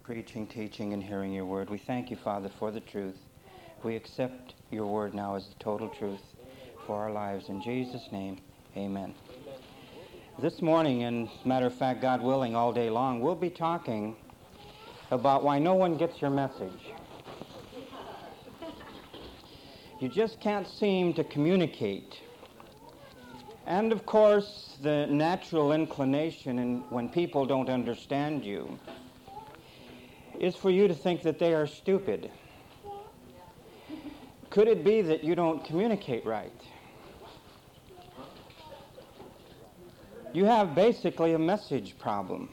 preaching, teaching, and hearing your word. We thank you, Father, for the truth. We accept your word now as the total truth for our lives. In Jesus' name, amen. This morning, and matter of fact, God willing, all day long, we'll be talking about why no one gets your message. You just can't seem to communicate. And of course, the natural inclination when people don't understand you is for you to think that they are stupid. Could it be that you don't communicate right? You have basically a message problem.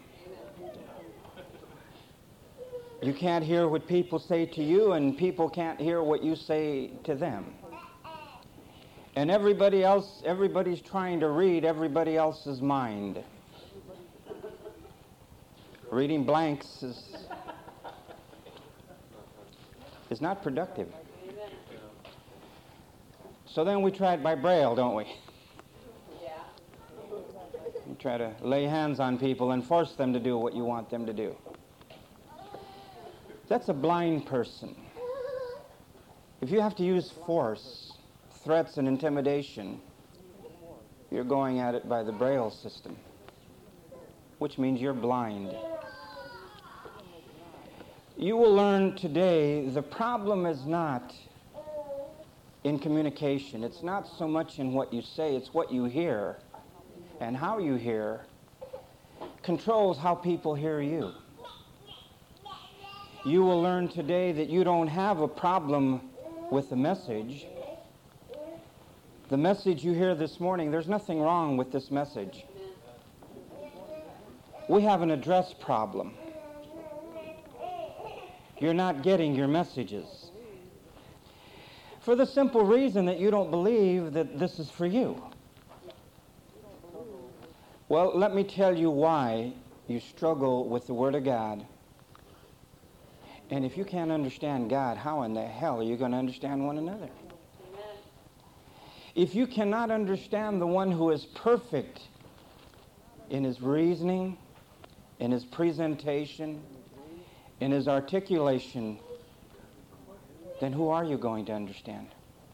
You can't hear what people say to you, and people can't hear what you say to them. And everybody's trying to read everybody else's mind. Reading blanks is not productive. So then we try it by Braille, don't we? We try to lay hands on people and force them to do what you want them to do. That's a blind person. If you have to use force, threats, and intimidation, you're going at it by the Braille system, which means you're blind. You will learn today the problem is not in communication. It's not so much in what you say, it's what you hear. And how you hear controls how people hear you. You will learn today that you don't have a problem with the message. The message you hear this morning, there's nothing wrong with this message. We have an address problem. You're not getting your messages. For the simple reason that you don't believe that this is for you. Well, let me tell you why you struggle with the Word of God. And if you can't understand God, how in the hell are you going to understand one another? Amen. If you cannot understand the one who is perfect in his reasoning, in his presentation, in his articulation, then who are you going to understand?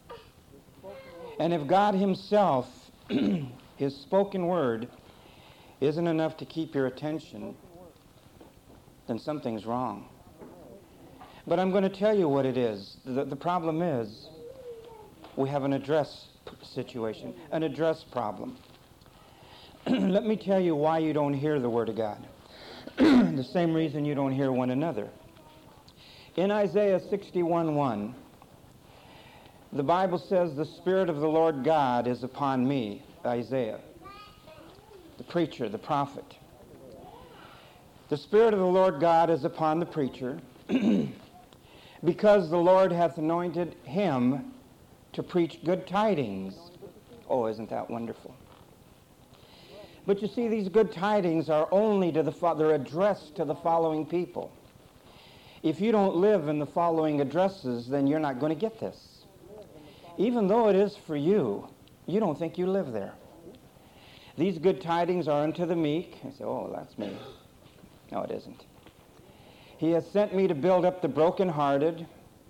And if God himself, his spoken word, isn't enough to keep your attention, then something's wrong. But I'm going to tell you what it is. The problem is we have an address situation, an address problem. Let me tell you why you don't hear the Word of God. The same reason you don't hear one another. In Isaiah 61:1, the Bible says, "The Spirit of the Lord God is upon me," Isaiah, the preacher, the prophet. The Spirit of the Lord God is upon the preacher, because the Lord hath anointed him to preach good tidings. Oh, isn't that wonderful? But you see, these good tidings are only to they're addressed to the following people. If you don't live in the following addresses, then you're not going to get this. Even though it is for you, you don't think you live there. These good tidings are unto the meek. I say, oh, that's me. No, it isn't. He has sent me to build up the brokenhearted,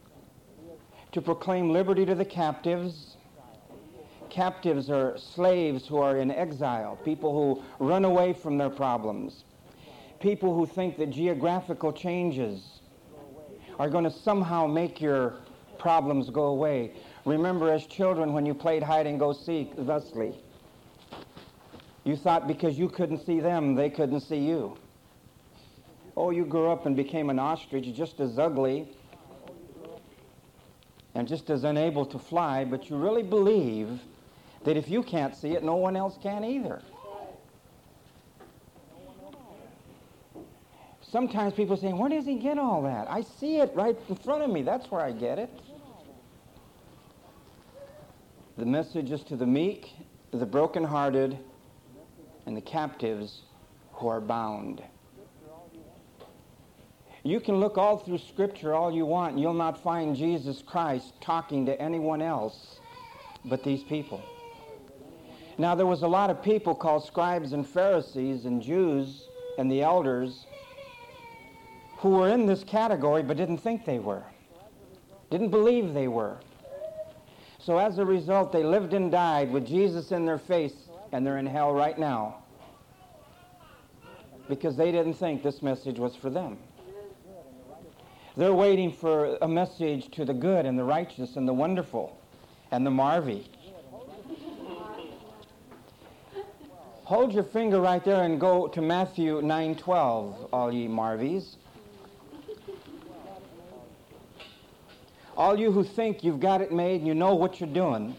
to proclaim liberty to the captives. Captives are slaves who are in exile, people who run away from their problems, people who think that geographical changes are going to somehow make your problems go away. Remember, as children, when you played hide and go seek thusly, you thought because you couldn't see them, they couldn't see you. Oh, you grew up and became an ostrich, just as ugly and just as unable to fly, but you really believe that if you can't see it, no one else can either. Sometimes people say, where does he get all that? I see it right in front of me. That's where I get it. The message is to the meek, the brokenhearted, and the captives who are bound. You can look all through Scripture all you want, and you'll not find Jesus Christ talking to anyone else but these people. Now, there was a lot of people called scribes and Pharisees and Jews and the elders who were in this category but didn't think they were, didn't believe they were. So as a result, they lived and died with Jesus in their face, and they're in hell right now because they didn't think this message was for them. They're waiting for a message to the good and the righteous and the wonderful and the marvy. Hold your finger right there and go to Matthew 9:12, all ye marvies. All you who think you've got it made and you know what you're doing.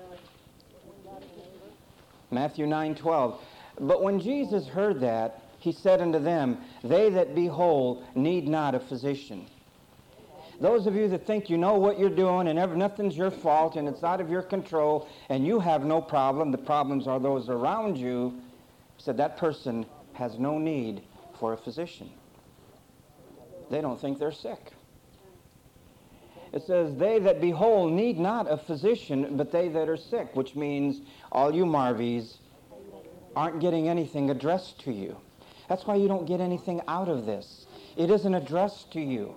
Matthew 9:12. But when Jesus heard that, he said unto them, they that be whole need not a physician. Those of you that think you know what you're doing and nothing's your fault and it's out of your control and you have no problem, the problems are those around you, said that person has no need for a physician. They don't think they're sick. It says, they that be whole need not a physician, but they that are sick, which means all you marvies aren't getting anything addressed to you. That's why you don't get anything out of this. It isn't addressed to you.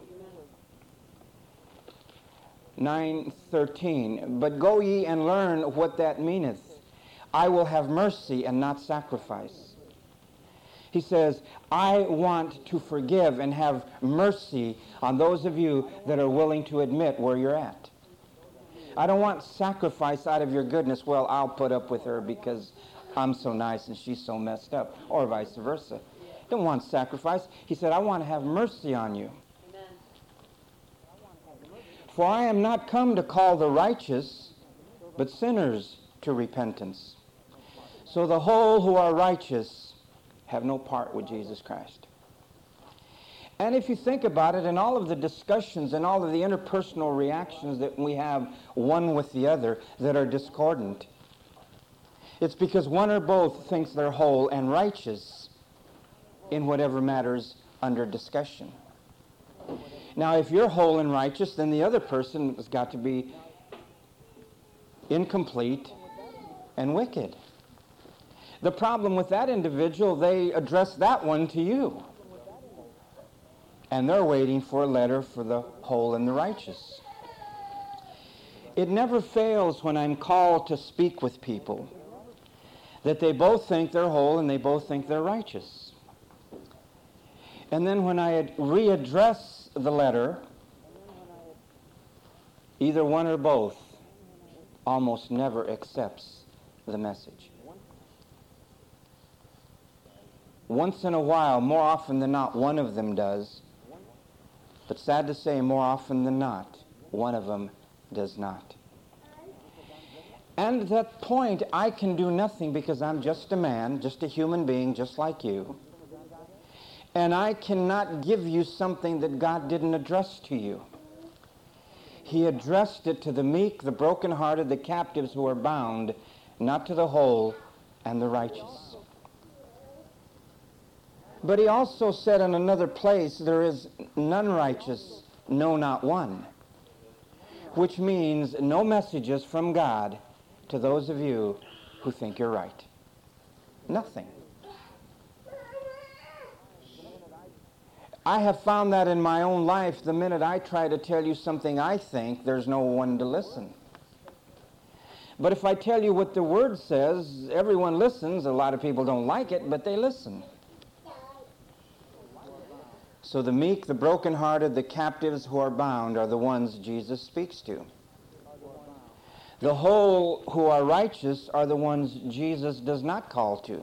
9:13, but go ye and learn what that meaneth. I will have mercy and not sacrifice. He says, I want to forgive and have mercy on those of you that are willing to admit where you're at. I don't want sacrifice out of your goodness. Well, I'll put up with her because I'm so nice and she's so messed up, or vice versa. Don't want sacrifice. He said, I want to have mercy on you. Amen. For I am not come to call the righteous, but sinners to repentance. So the whole who are righteous have no part with Jesus Christ. And if you think about it, in all of the discussions and all of the interpersonal reactions that we have one with the other that are discordant, it's because one or both thinks they're whole and righteous in whatever matters under discussion. Now, if you're whole and righteous, then the other person has got to be incomplete and wicked. The problem with that individual, they address that one to you. And they're waiting for a letter for the whole and the righteous. It never fails when I'm called to speak with people that they both think they're whole and they both think they're righteous. And then when I readdress the letter, either one or both almost never accepts the message. Once in a while, more often than not, one of them does. But sad to say, more often than not, one of them does not. And at that point, I can do nothing because I'm just a man, just a human being, just like you. And I cannot give you something that God didn't address to you. He addressed it to the meek, the brokenhearted, the captives who are bound, not to the whole and the righteous. But he also said in another place, there is none righteous, no, not one. Which means no messages from God to those of you who think you're right. Nothing. I have found that in my own life, the minute I try to tell you something I think, there's no one to listen. But if I tell you what the Word says, everyone listens. A lot of people don't like it, but they listen. So the meek, the brokenhearted, the captives who are bound are the ones Jesus speaks to. The whole who are righteous are the ones Jesus does not call to.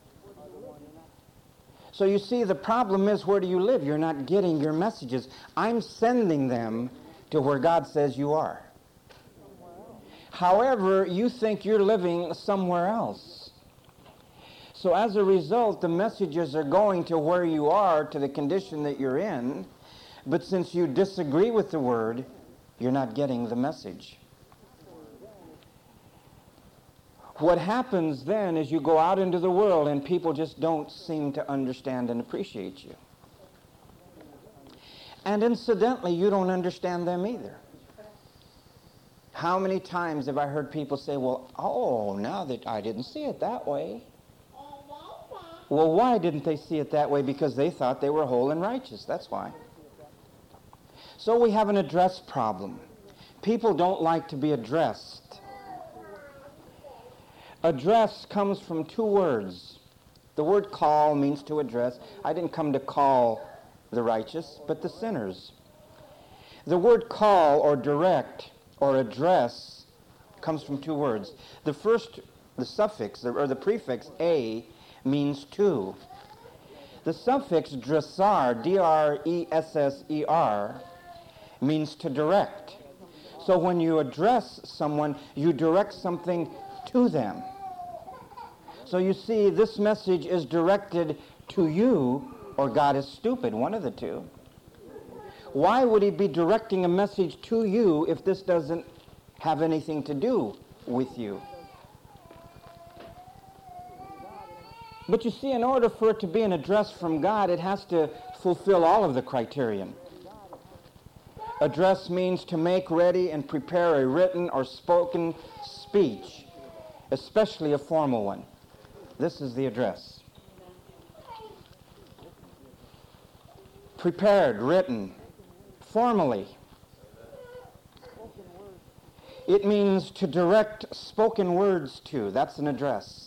So you see, the problem is, where do you live? You're not getting your messages. I'm sending them to where God says you are. However, you think you're living somewhere else. So as a result, the messages are going to where you are, to the condition that you're in. But since you disagree with the Word, you're not getting the message. What happens then is you go out into the world and people just don't seem to understand and appreciate you. And incidentally, you don't understand them either. How many times have I heard people say, well, now that I didn't see it that way. Well, why didn't they see it that way? Because they thought they were whole and righteous. That's why. So we have an address problem. People don't like to be addressed. Address comes from two words. The word call means to address. I didn't come to call the righteous, but the sinners. The word call or direct or address comes from two words. The first, the suffix or the prefix a means to. The suffix dressar, D-R-E-S-S-E-R, means to direct. So when you address someone, you direct something to them. So you see, this message is directed to you, or God is stupid, one of the two. Why would he be directing a message to you if this doesn't have anything to do with you? But you see, in order for it to be an address from God, it has to fulfill all of the criterion. Address means to make ready and prepare a written or spoken speech, especially a formal one. This is the address. Prepared, written, formally. It means to direct spoken words to. That's an address.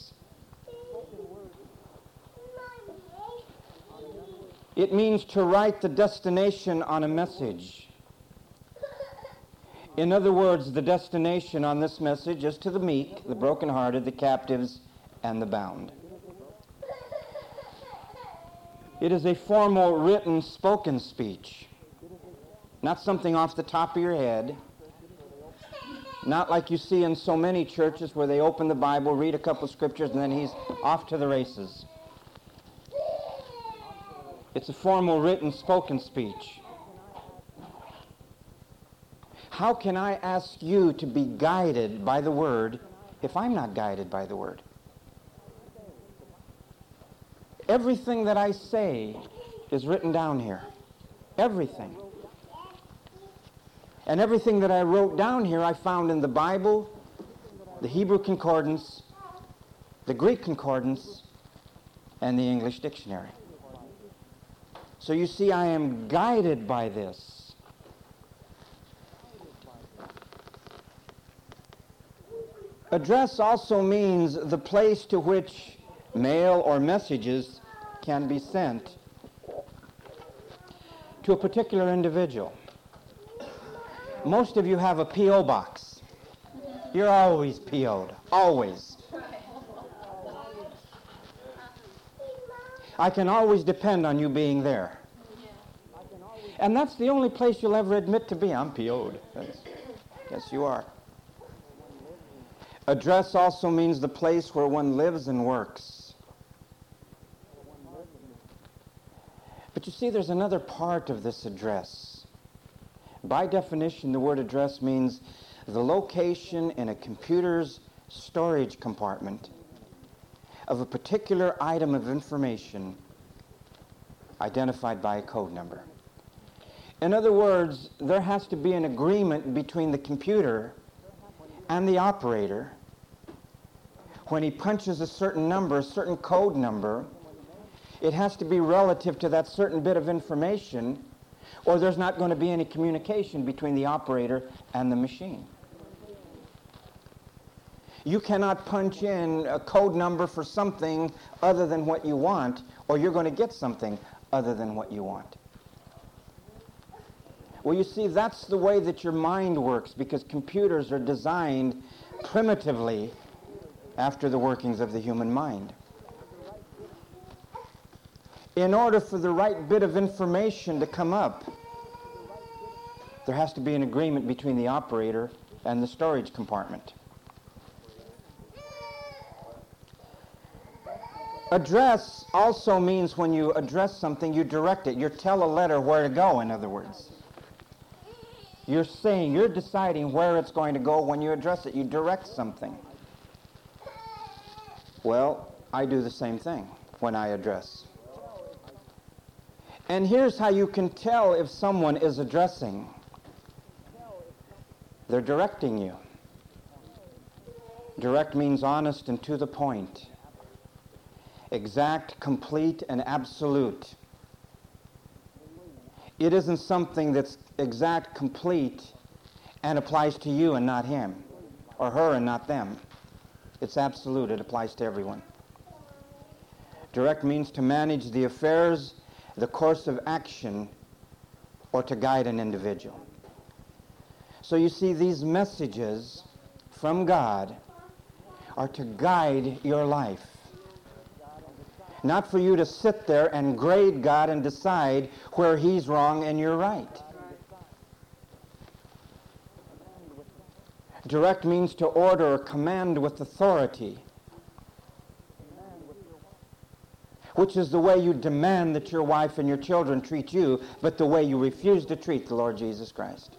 It means to write the destination on a message. In other words, the destination on this message is to the meek, the brokenhearted, the captives, and the bound. It is a formal, written, spoken speech. Not something off the top of your head. Not like you see in so many churches where they open the Bible, read a couple scriptures, and then he's off to the races. It's a formal, written, spoken speech. How can I ask you to be guided by the Word if I'm not guided by the Word? Everything that I say is written down here. Everything. And everything that I wrote down here I found in the Bible, the Hebrew Concordance, the Greek Concordance, and the English Dictionary. So you see, I am guided by this. Address also means the place to which mail or messages can be sent to a particular individual. Most of you have a P.O. box. You're always P.O.'d. Always. I can always depend on you being there. And that's the only place you'll ever admit to be. I'm P.O.'d. Yes, you are. Address also means the place where one lives and works. But you see, there's another part of this address. By definition, the word address means the location in a computer's storage compartment of a particular item of information identified by a code number. In other words, there has to be an agreement between the computer and the operator. When he punches a certain number, a certain code number, it has to be relative to that certain bit of information, or there's not going to be any communication between the operator and the machine. You cannot punch in a code number for something other than what you want, or you're going to get something other than what you want. Well, you see, that's the way that your mind works, because computers are designed primitively after the workings of the human mind. In order for the right bit of information to come up, there has to be an agreement between the operator and the storage compartment. Address also means when you address something, you direct it. You tell a letter where to go, in other words. You're deciding where it's going to go when you address it. You direct something. Well, I do the same thing when I address. And here's how you can tell if someone is addressing. They're directing you. Direct means honest and to the point. Exact, complete, and absolute. It isn't something that's exact, complete, and applies to you and not him, or her and not them. It's absolute. It applies to everyone. Direct means to manage the affairs, the course of action, or to guide an individual. So you see, these messages from God are to guide your life. Not for you to sit there and grade God and decide where he's wrong and you're right. Direct means to order or command with authority, which is the way you demand that your wife and your children treat you, but the way you refuse to treat the Lord Jesus Christ.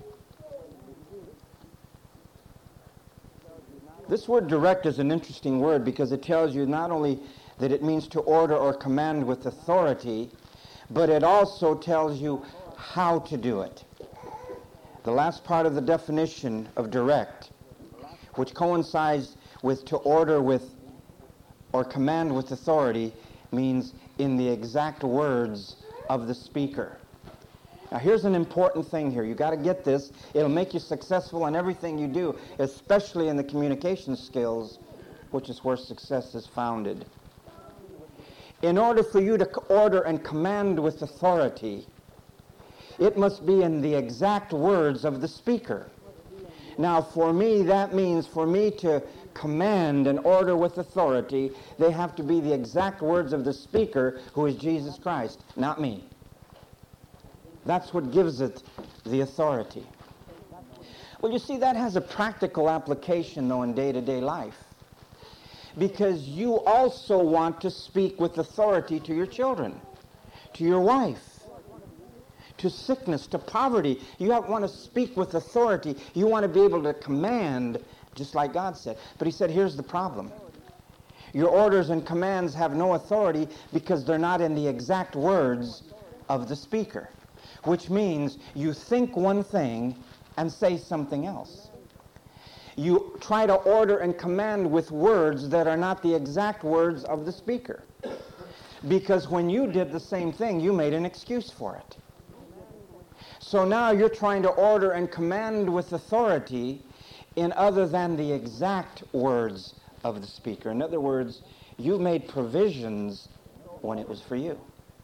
This word direct is an interesting word because it tells you not only that it means to order or command with authority, but it also tells you how to do it. The last part of the definition of direct, which coincides with to order with or command with authority, means in the exact words of the speaker. Now here's an important thing here. You got to get this. It'll make you successful in everything you do, especially in the communication skills, which is where success is founded. In order for you to order and command with authority, it must be in the exact words of the speaker. Now for me, that means for me to command and order with authority, they have to be the exact words of the speaker, who is Jesus Christ, not me. That's what gives it the authority. Well, you see, that has a practical application, though, in day-to-day life. Because you also want to speak with authority to your children, to your wife, to sickness, to poverty. You want to speak with authority. You want to be able to command, just like God said. But he said, here's the problem. Your orders and commands have no authority because they're not in the exact words of the speaker. Which means you think one thing and say something else. You try to order and command with words that are not the exact words of the speaker. Because when you did the same thing, you made an excuse for it. So now you're trying to order and command with authority in other than the exact words of the speaker. In other words, you made provisions when it was for you.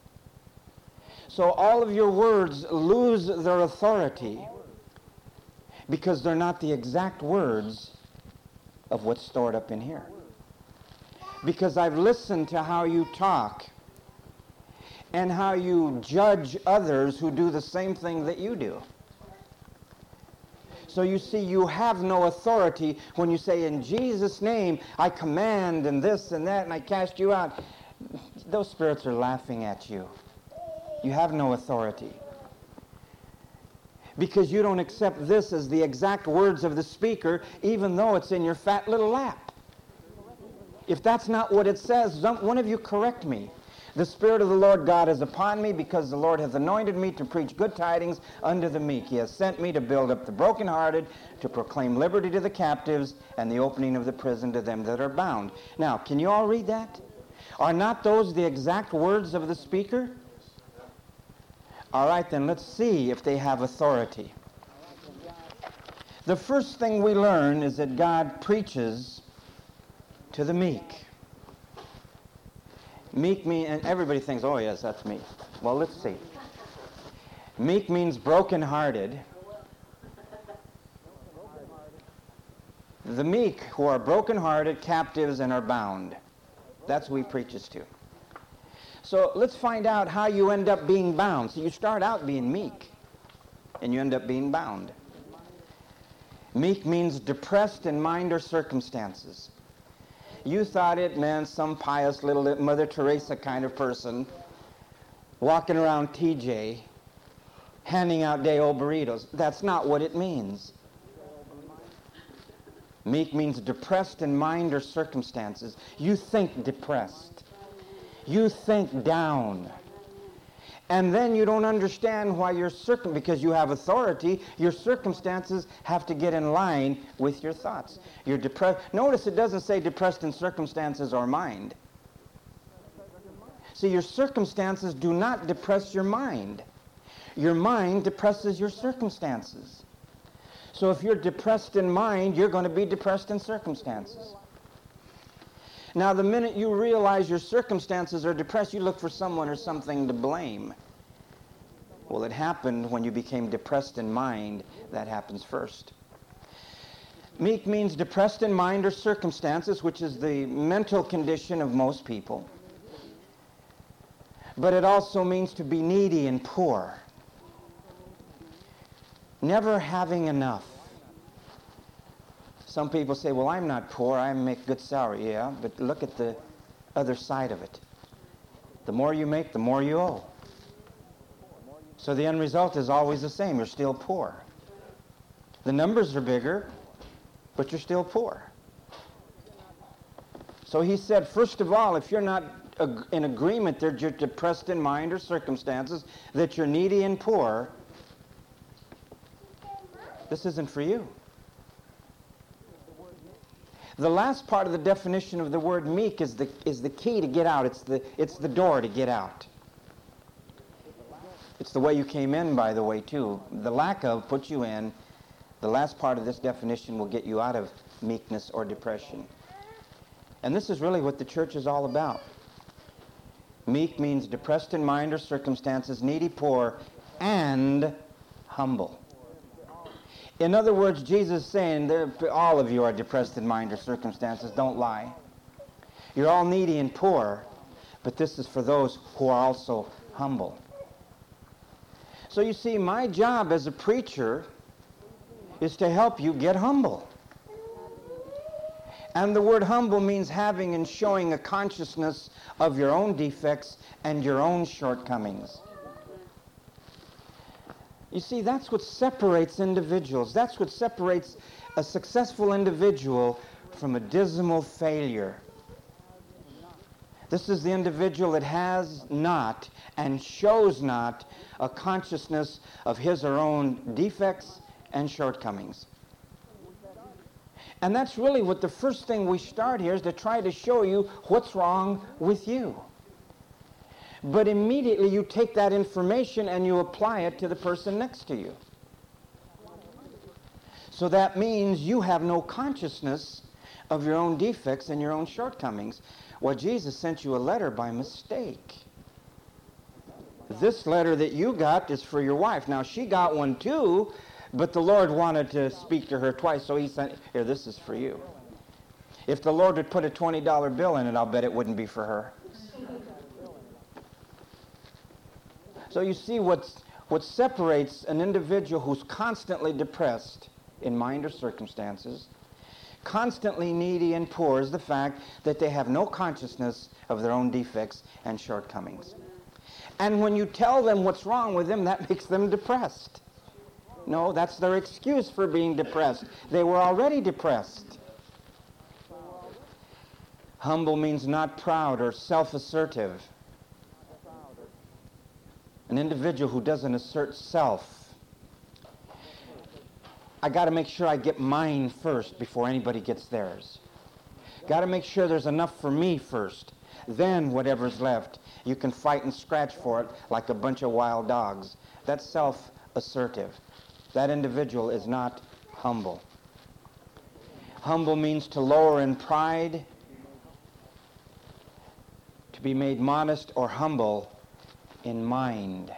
So all of your words lose their authority because they're not the exact words of what's stored up in here. Because I've listened to how you talk and how you judge others who do the same thing that you do. So you see, you have no authority when you say, in Jesus' name, I command and this and that, and I cast you out. Those spirits are laughing at you. You have no authority. Because you don't accept this as the exact words of the speaker, even though it's in your fat little lap. If that's not what it says, one of you correct me. The Spirit of the Lord God is upon me, because the Lord hath anointed me to preach good tidings unto the meek. He has sent me to build up the brokenhearted, to proclaim liberty to the captives, and the opening of the prison to them that are bound. Now, can you all read that? Are not those the exact words of the speaker? All right, then let's see if they have authority. The first thing we learn is that God preaches to the meek. Meek means, and everybody thinks, oh yes, that's me. Well, let's see. Meek means brokenhearted. The meek who are brokenhearted, captives, and are bound. That's who he preaches to. So let's find out how you end up being bound. So you start out being meek, and you end up being bound. Meek means depressed in mind or circumstances. You thought it meant some pious little Mother Teresa kind of person walking around TJ, handing out day-old burritos. That's not what it means. Meek means depressed in mind or circumstances. You think depressed. You think down. And then you don't understand why because you have authority, your circumstances have to get in line with your thoughts. You're depressed. Notice it doesn't say depressed in circumstances or mind. See, your circumstances do not depress your mind. Your mind depresses your circumstances. So if you're depressed in mind, you're going to be depressed in circumstances. Now, the minute you realize your circumstances are depressed, you look for someone or something to blame. Well, it happened when you became depressed in mind. That happens first. Meek means depressed in mind or circumstances, which is the mental condition of most people. But it also means to be needy and poor. Never having enough. Some people say, well, I'm not poor, I make good salary. Yeah, but look at the other side of it. The more you make, the more you owe. So the end result is always the same. You're still poor. The numbers are bigger, but you're still poor. So he said, first of all, if you're not in agreement that you're depressed in mind or circumstances, that you're needy and poor, this isn't for you. The last part of the definition of the word meek is the key to get out. It's the door to get out. It's the way you came in, by the way, too. The lack of puts you in. The last part of this definition will get you out of meekness or depression. And this is really what the church is all about. Meek means depressed in mind or circumstances, needy, poor, and humble. In other words, Jesus is saying, all of you are depressed in mind or circumstances. Don't lie. You're all needy and poor, but this is for those who are also humble. So you see, my job as a preacher is to help you get humble. And the word humble means having and showing a consciousness of your own defects and your own shortcomings. You see, that's what separates individuals. That's what separates a successful individual from a dismal failure. This is the individual that has not and shows not a consciousness of his or her own defects and shortcomings. And that's really what the first thing we start here is, to try to show you what's wrong with you. But immediately you take that information and you apply it to the person next to you. So that means you have no consciousness of your own defects and your own shortcomings. Well, Jesus sent you a letter by mistake. This letter that you got is for your wife. Now, she got one too, but the Lord wanted to speak to her twice, so he sent, here, this is for you. If the Lord had put a $20 bill in it, I'll bet it wouldn't be for her. So you see, what separates an individual who's constantly depressed in mind or circumstances, constantly needy and poor, is the fact that they have no consciousness of their own defects and shortcomings. And when you tell them what's wrong with them, that makes them depressed. No, that's their excuse for being depressed. They were already depressed. Humble means not proud or self-assertive. An individual who doesn't assert self. I got to make sure I get mine first before anybody gets theirs. Got to make sure there's enough for me first. Then whatever's left, you can fight and scratch for it like a bunch of wild dogs. That's self-assertive. That individual is not humble. Humble means to lower in pride, to be made modest or humble in mind.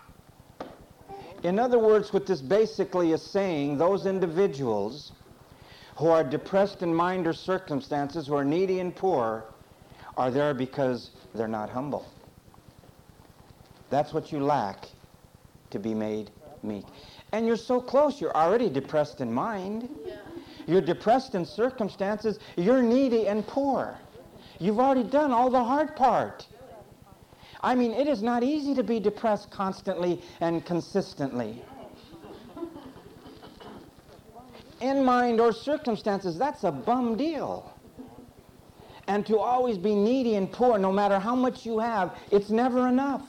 In other words, what this basically is saying, those individuals who are depressed in mind or circumstances, who are needy and poor, are there because they're not humble. That's what you lack to be made meek. And you're so close. You're already depressed in mind. Yeah. You're depressed in circumstances. You're needy and poor. You've already done all the hard part. I mean, it is not easy to be depressed constantly and consistently. In mind or circumstances, that's a bum deal. And to always be needy and poor, no matter how much you have, it's never enough.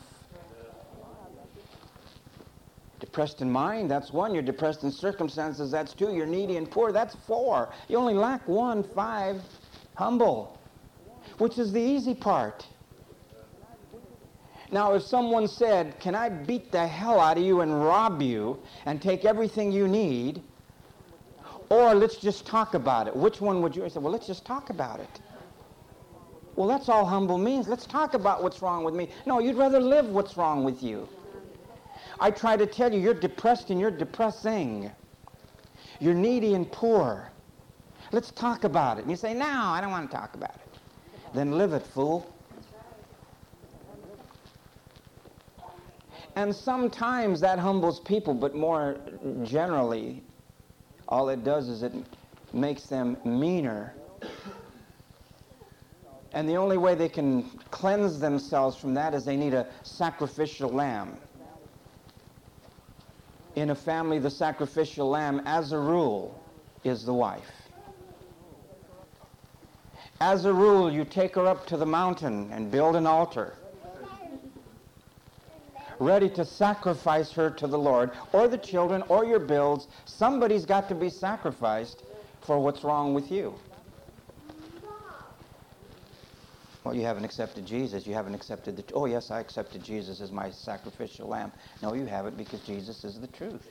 Depressed in mind, that's one. You're depressed in circumstances, that's two. You're needy and poor, that's four. You only lack 1, 5, humble, which is the easy part. Now, if someone said, can I beat the hell out of you and rob you and take everything you need, or let's just talk about it, which one would you? I said, well, let's just talk about it. Well, that's all humble means. Let's talk about what's wrong with me. No, you'd rather live what's wrong with you. I try to tell you, you're depressed and you're depressing. You're needy and poor. Let's talk about it. And you say, no, I don't want to talk about it. Then live it, fool. And sometimes that humbles people, but more generally, all it does is it makes them meaner. And the only way they can cleanse themselves from that is they need a sacrificial lamb. In a family, the sacrificial lamb, as a rule, is the wife. As a rule, you take her up to the mountain and build an altar, ready to sacrifice her to the Lord, or the children, or your bills. Somebody's got to be sacrificed for what's wrong with you. Well, you haven't accepted Jesus. You haven't accepted the... Oh, yes, I accepted Jesus as my sacrificial lamb. No, you haven't, because Jesus is the truth.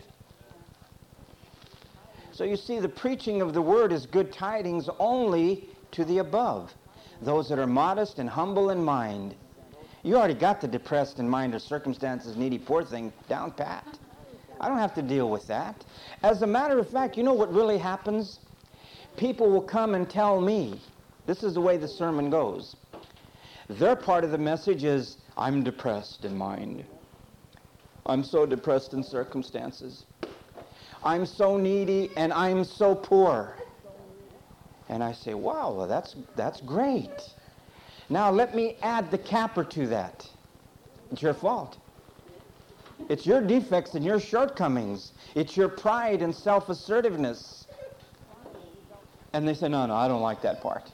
So you see, the preaching of the word is good tidings only to the above, those that are modest and humble in mind. You already got the depressed in mind or circumstances, needy, poor thing down pat. I don't have to deal with that. As a matter of fact, you know what really happens? People will come and tell me, this is the way the sermon goes. Their part of the message is, I'm depressed in mind. I'm so depressed in circumstances. I'm so needy and I'm so poor. And I say, wow, well, that's great. Now let me add the capper to that. It's your fault. It's your defects and your shortcomings. It's your pride and self-assertiveness. And they say, no, I don't like that part.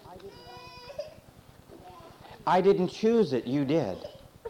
I didn't choose it, you did.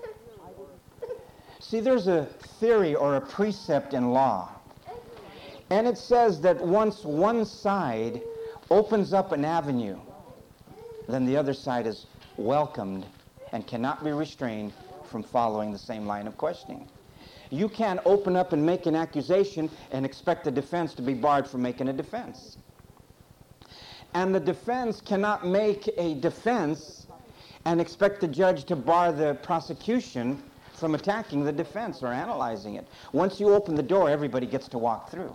See, there's a theory or a precept in law. And it says that once one side opens up an avenue, then the other side is welcomed and cannot be restrained from following the same line of questioning. You can't open up and make an accusation and expect the defense to be barred from making a defense. And the defense cannot make a defense and expect the judge to bar the prosecution from attacking the defense or analyzing it. Once you open the door, everybody gets to walk through.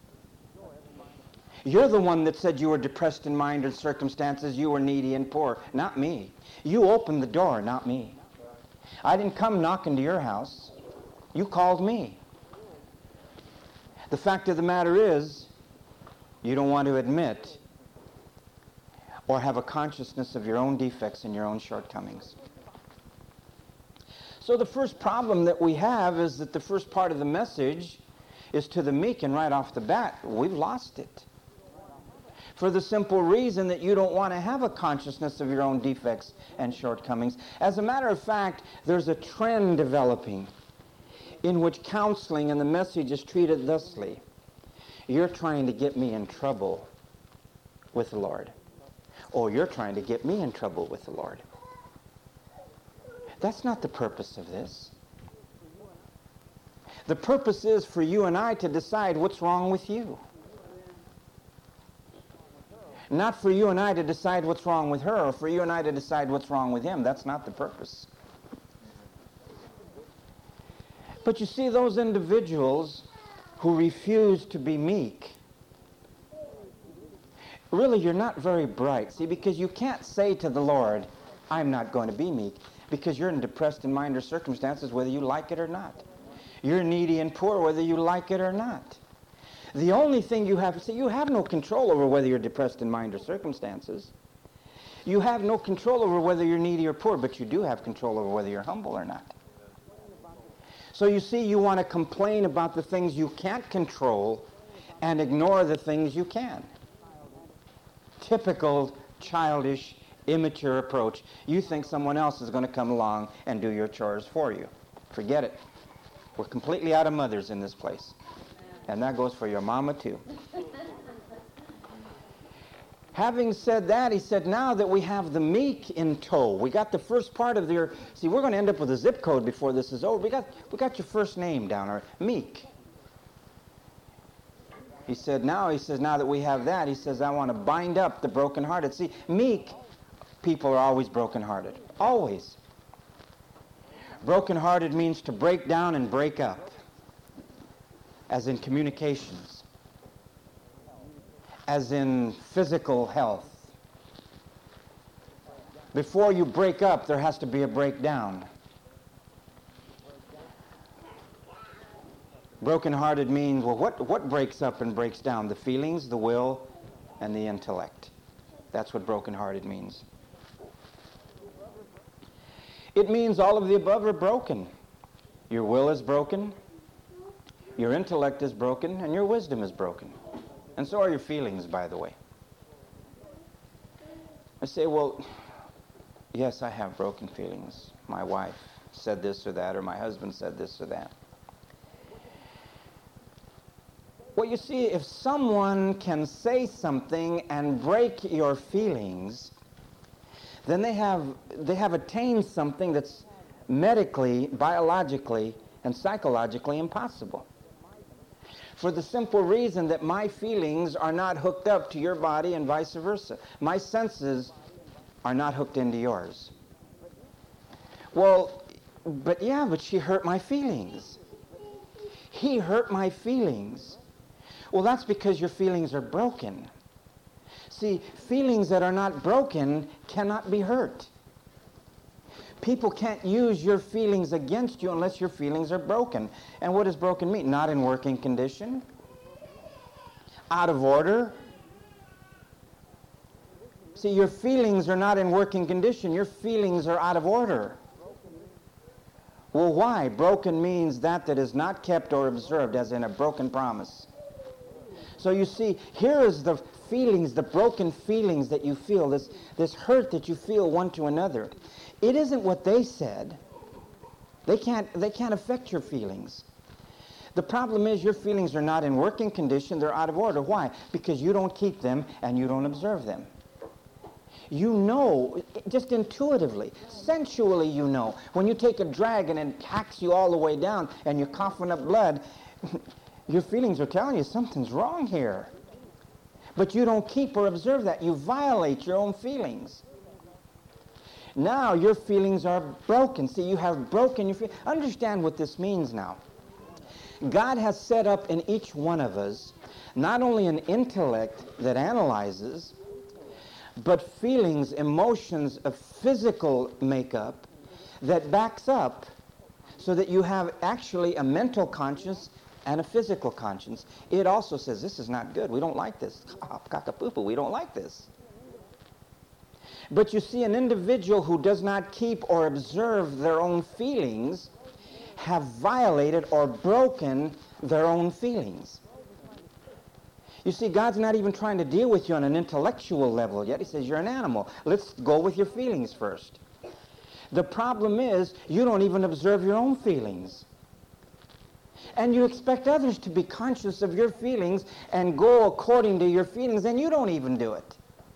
You're the one that said you were depressed in mind or circumstances, you were needy and poor, not me. You opened the door, not me. I didn't come knocking to your house. You called me. The fact of the matter is, you don't want to admit or have a consciousness of your own defects and your own shortcomings. So the first problem that we have is that the first part of the message is to the meek, and right off the bat, we've lost it. For the simple reason that you don't want to have a consciousness of your own defects and shortcomings. As a matter of fact, there's a trend developing in which counseling and the message is treated thusly. You're trying to get me in trouble with the Lord. Or you're trying to get me in trouble with the Lord. That's not the purpose of this. The purpose is for you and I to decide what's wrong with you. Not for you and I to decide what's wrong with her, or for you and I to decide what's wrong with him. That's not the purpose. But you see, those individuals who refuse to be meek, really, you're not very bright. See, because you can't say to the Lord, I'm not going to be meek, because you're in depressed in mind or circumstances, whether you like it or not. You're needy and poor, whether you like it or not. The only thing you have, see, you have no control over whether you're depressed in mind or circumstances. You have no control over whether you're needy or poor, but you do have control over whether you're humble or not. So you see, you want to complain about the things you can't control and ignore the things you can. Typical childish, immature approach. You think someone else is going to come along and do your chores for you. Forget it. We're completely out of mothers in this place. And that goes for your mama too. Having said that, he said, now that we have the meek in tow, we got the first part of your, see, we're going to end up with a zip code before this is over. We got your first name down there, meek. He said, now that we have that, he says, I want to bind up the brokenhearted. See, meek people are always brokenhearted. Always. Brokenhearted means to break down and break up, as in communications, as in physical health. Before you break up, there has to be a breakdown. Brokenhearted means, well, what breaks up and breaks down? The feelings, the will, and the intellect. That's what brokenhearted means. It means all of the above are broken. Your will is broken, your intellect is broken, and your wisdom is broken. And so are your feelings, by the way. I say, well, yes, I have broken feelings. My wife said this or that, or my husband said this or that. Well, you see, if someone can say something and break your feelings, then they have attained something that's medically, biologically, and psychologically impossible. For the simple reason that my feelings are not hooked up to your body and vice versa. My senses are not hooked into yours. Well, but she hurt my feelings. He hurt my feelings. Well, that's because your feelings are broken. See, feelings that are not broken cannot be hurt. People can't use your feelings against you unless your feelings are broken. And what does broken mean? Not in working condition, out of order. See, your feelings are not in working condition. Your feelings are out of order. Well, why? Broken means that is not kept or observed, as in a broken promise. So you see, here is the feelings, the broken feelings that you feel, this hurt that you feel one to another. It isn't what they said. They can't affect your feelings. The problem is your feelings are not in working condition, they're out of order. Why? Because you don't keep them and you don't observe them. You know, just intuitively, sensually you know. When you take a dragon and it hacks you all the way down and you're coughing up blood, your feelings are telling you something's wrong here. But you don't keep or observe that. You violate your own feelings. Now your feelings are broken. See, you have broken your feelings. Understand what this means now. God has set up in each one of us not only an intellect that analyzes, but feelings, emotions, a physical makeup that backs up so that you have actually a mental conscience and a physical conscience. It also says, this is not good. We don't like this. Cock-a-poo-poo, we don't like this. But you see, an individual who does not keep or observe their own feelings have violated or broken their own feelings. You see, God's not even trying to deal with you on an intellectual level yet. He says, you're an animal. Let's go with your feelings first. The problem is, you don't even observe your own feelings. And you expect others to be conscious of your feelings and go according to your feelings, and you don't even do it.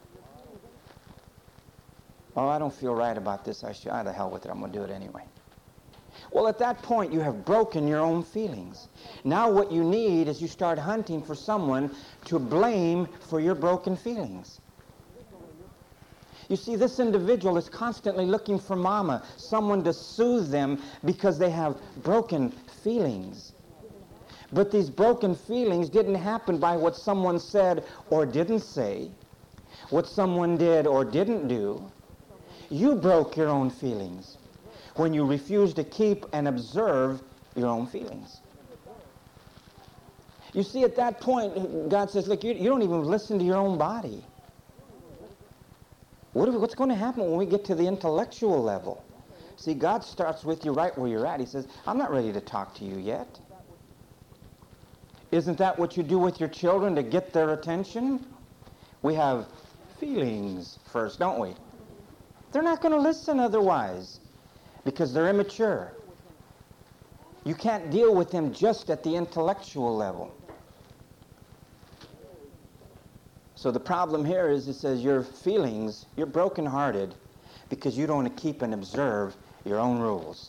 Oh, I don't feel right about this. The hell with it. I'm going to do it anyway. Well, at that point, you have broken your own feelings. Now what you need is you start hunting for someone to blame for your broken feelings. You see, this individual is constantly looking for mama, someone to soothe them because they have broken feelings. But these broken feelings didn't happen by what someone said or didn't say, what someone did or didn't do. You broke your own feelings when you refused to keep and observe your own feelings. You see, at that point, God says, look, you don't even listen to your own body. What's going to happen when we get to the intellectual level? See, God starts with you right where you're at. He says, I'm not ready to talk to you yet. Isn't that what you do with your children to get their attention? We have feelings first, don't we? They're not going to listen otherwise because they're immature. You can't deal with them just at the intellectual level. So the problem here is, it says your feelings, you're brokenhearted because you don't keep and observe your own rules.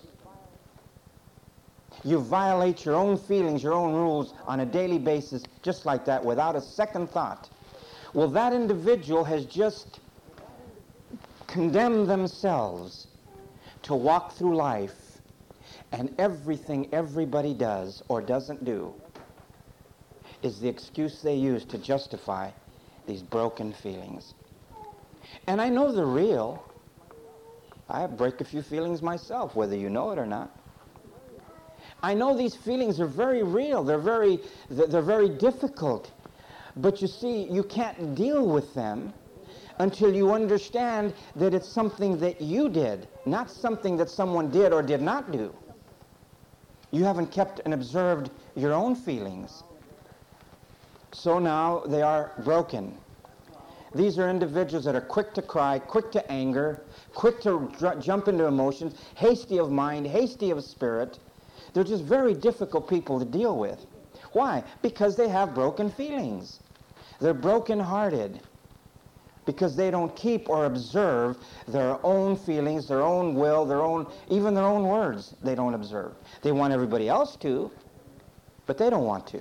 You violate your own feelings, your own rules on a daily basis, just like that, without a second thought. Well, that individual has just condemned themselves to walk through life, and everything everybody does or doesn't do is the excuse they use to justify these broken feelings. And I know they're real. I break a few feelings myself, whether you know it or not. I know these feelings are very real. They're very difficult. But you see, you can't deal with them until you understand that it's something that you did, not something that someone did or did not do. You haven't kept and observed your own feelings. So now they are broken. These are individuals that are quick to cry, quick to anger, quick to jump into emotions, hasty of mind, hasty of spirit. They're just very difficult people to deal with. Why? Because they have broken feelings. They're broken-hearted because they don't keep or observe their own feelings, their own will, even their own words they don't observe. They want everybody else to, but they don't want to.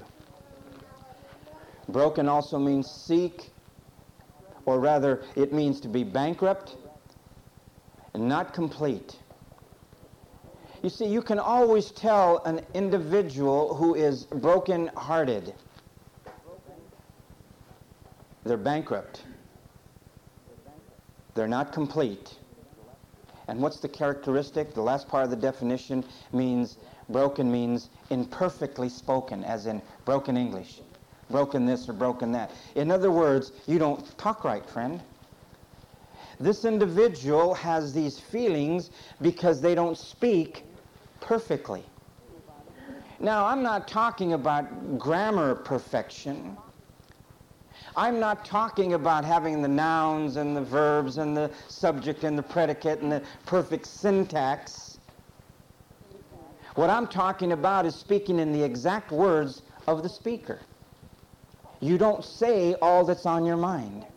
Broken also means seek, or rather it means to be bankrupt and not complete. You see, you can always tell an individual who is broken-hearted. They're bankrupt. They're not complete. And what's the characteristic? The last part of the definition means, broken means imperfectly spoken, as in broken English. Broken this or broken that. In other words, you don't talk right, friend. This individual has these feelings because they don't speak perfectly. Now, I'm not talking about grammar perfection. I'm not talking about having the nouns and the verbs and the subject and the predicate and the perfect syntax. What I'm talking about is speaking in the exact words of the speaker. You don't say all that's on your mind.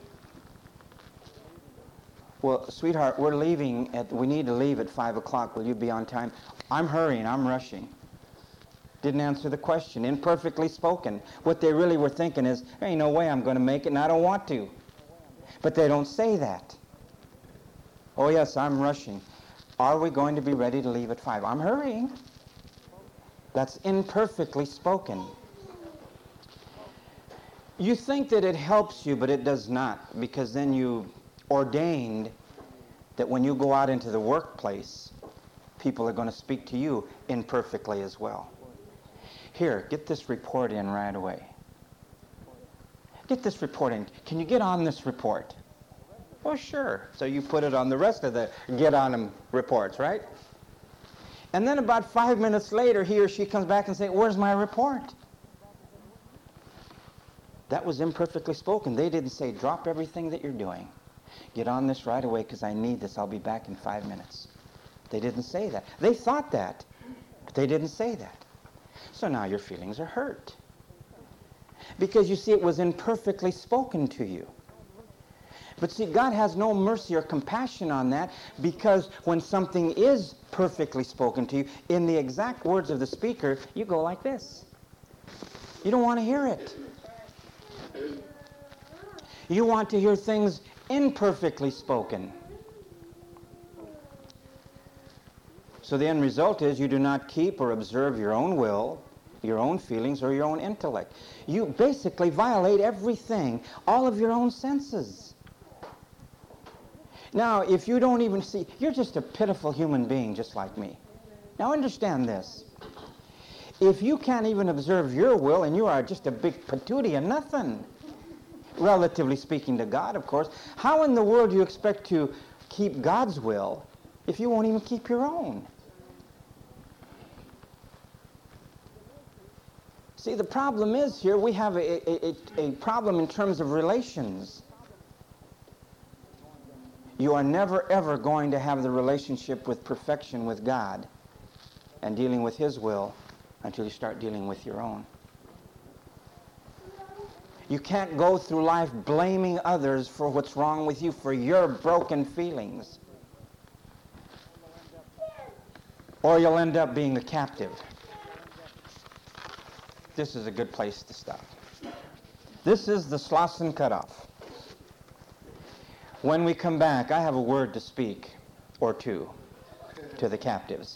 Well, sweetheart, we're leaving we need to leave at 5 o'clock. Will you be on time? I'm hurrying, I'm rushing. Didn't answer the question. Imperfectly spoken. What they really were thinking is, there ain't no way I'm going to make it and I don't want to. But they don't say that. Oh yes, I'm rushing. Are we going to be ready to leave at 5? I'm hurrying. That's imperfectly spoken. You think that it helps you, but it does not, because then you ordained that when you go out into the workplace, people are going to speak to you imperfectly as well. Here, get this report in right away. Get this report in. Can you get on this report? Well, sure. So you put it on the rest of the get on them reports, right? And then about 5 minutes later, he or she comes back and says, where's my report? That was imperfectly spoken. They didn't say, drop everything that you're doing. Get on this right away because I need this. I'll be back in 5 minutes. They didn't say that. They thought that, but they didn't say that. So now your feelings are hurt. Because you see, it was imperfectly spoken to you. But see, God has no mercy or compassion on that, because when something is perfectly spoken to you, in the exact words of the speaker, you go like this. You don't want to hear it. You want to hear things imperfectly spoken. So the end result is you do not keep or observe your own will, your own feelings, or your own intellect. You basically violate everything, all of your own senses. Now, if you don't even see, you're just a pitiful human being just like me. Now understand this. If you can't even observe your will, and you are just a big patootie of nothing, relatively speaking to God, of course, how in the world do you expect to keep God's will if you won't even keep your own? See, the problem is here, we have a problem in terms of relations. You are never, ever going to have the relationship with perfection with God and dealing with His will until you start dealing with your own. You can't go through life blaming others for what's wrong with you, for your broken feelings. Or you'll end up being a captive. This is a good place to stop. This is the Slauson Cutoff. When we come back, I have a word to speak, or two, to the captives.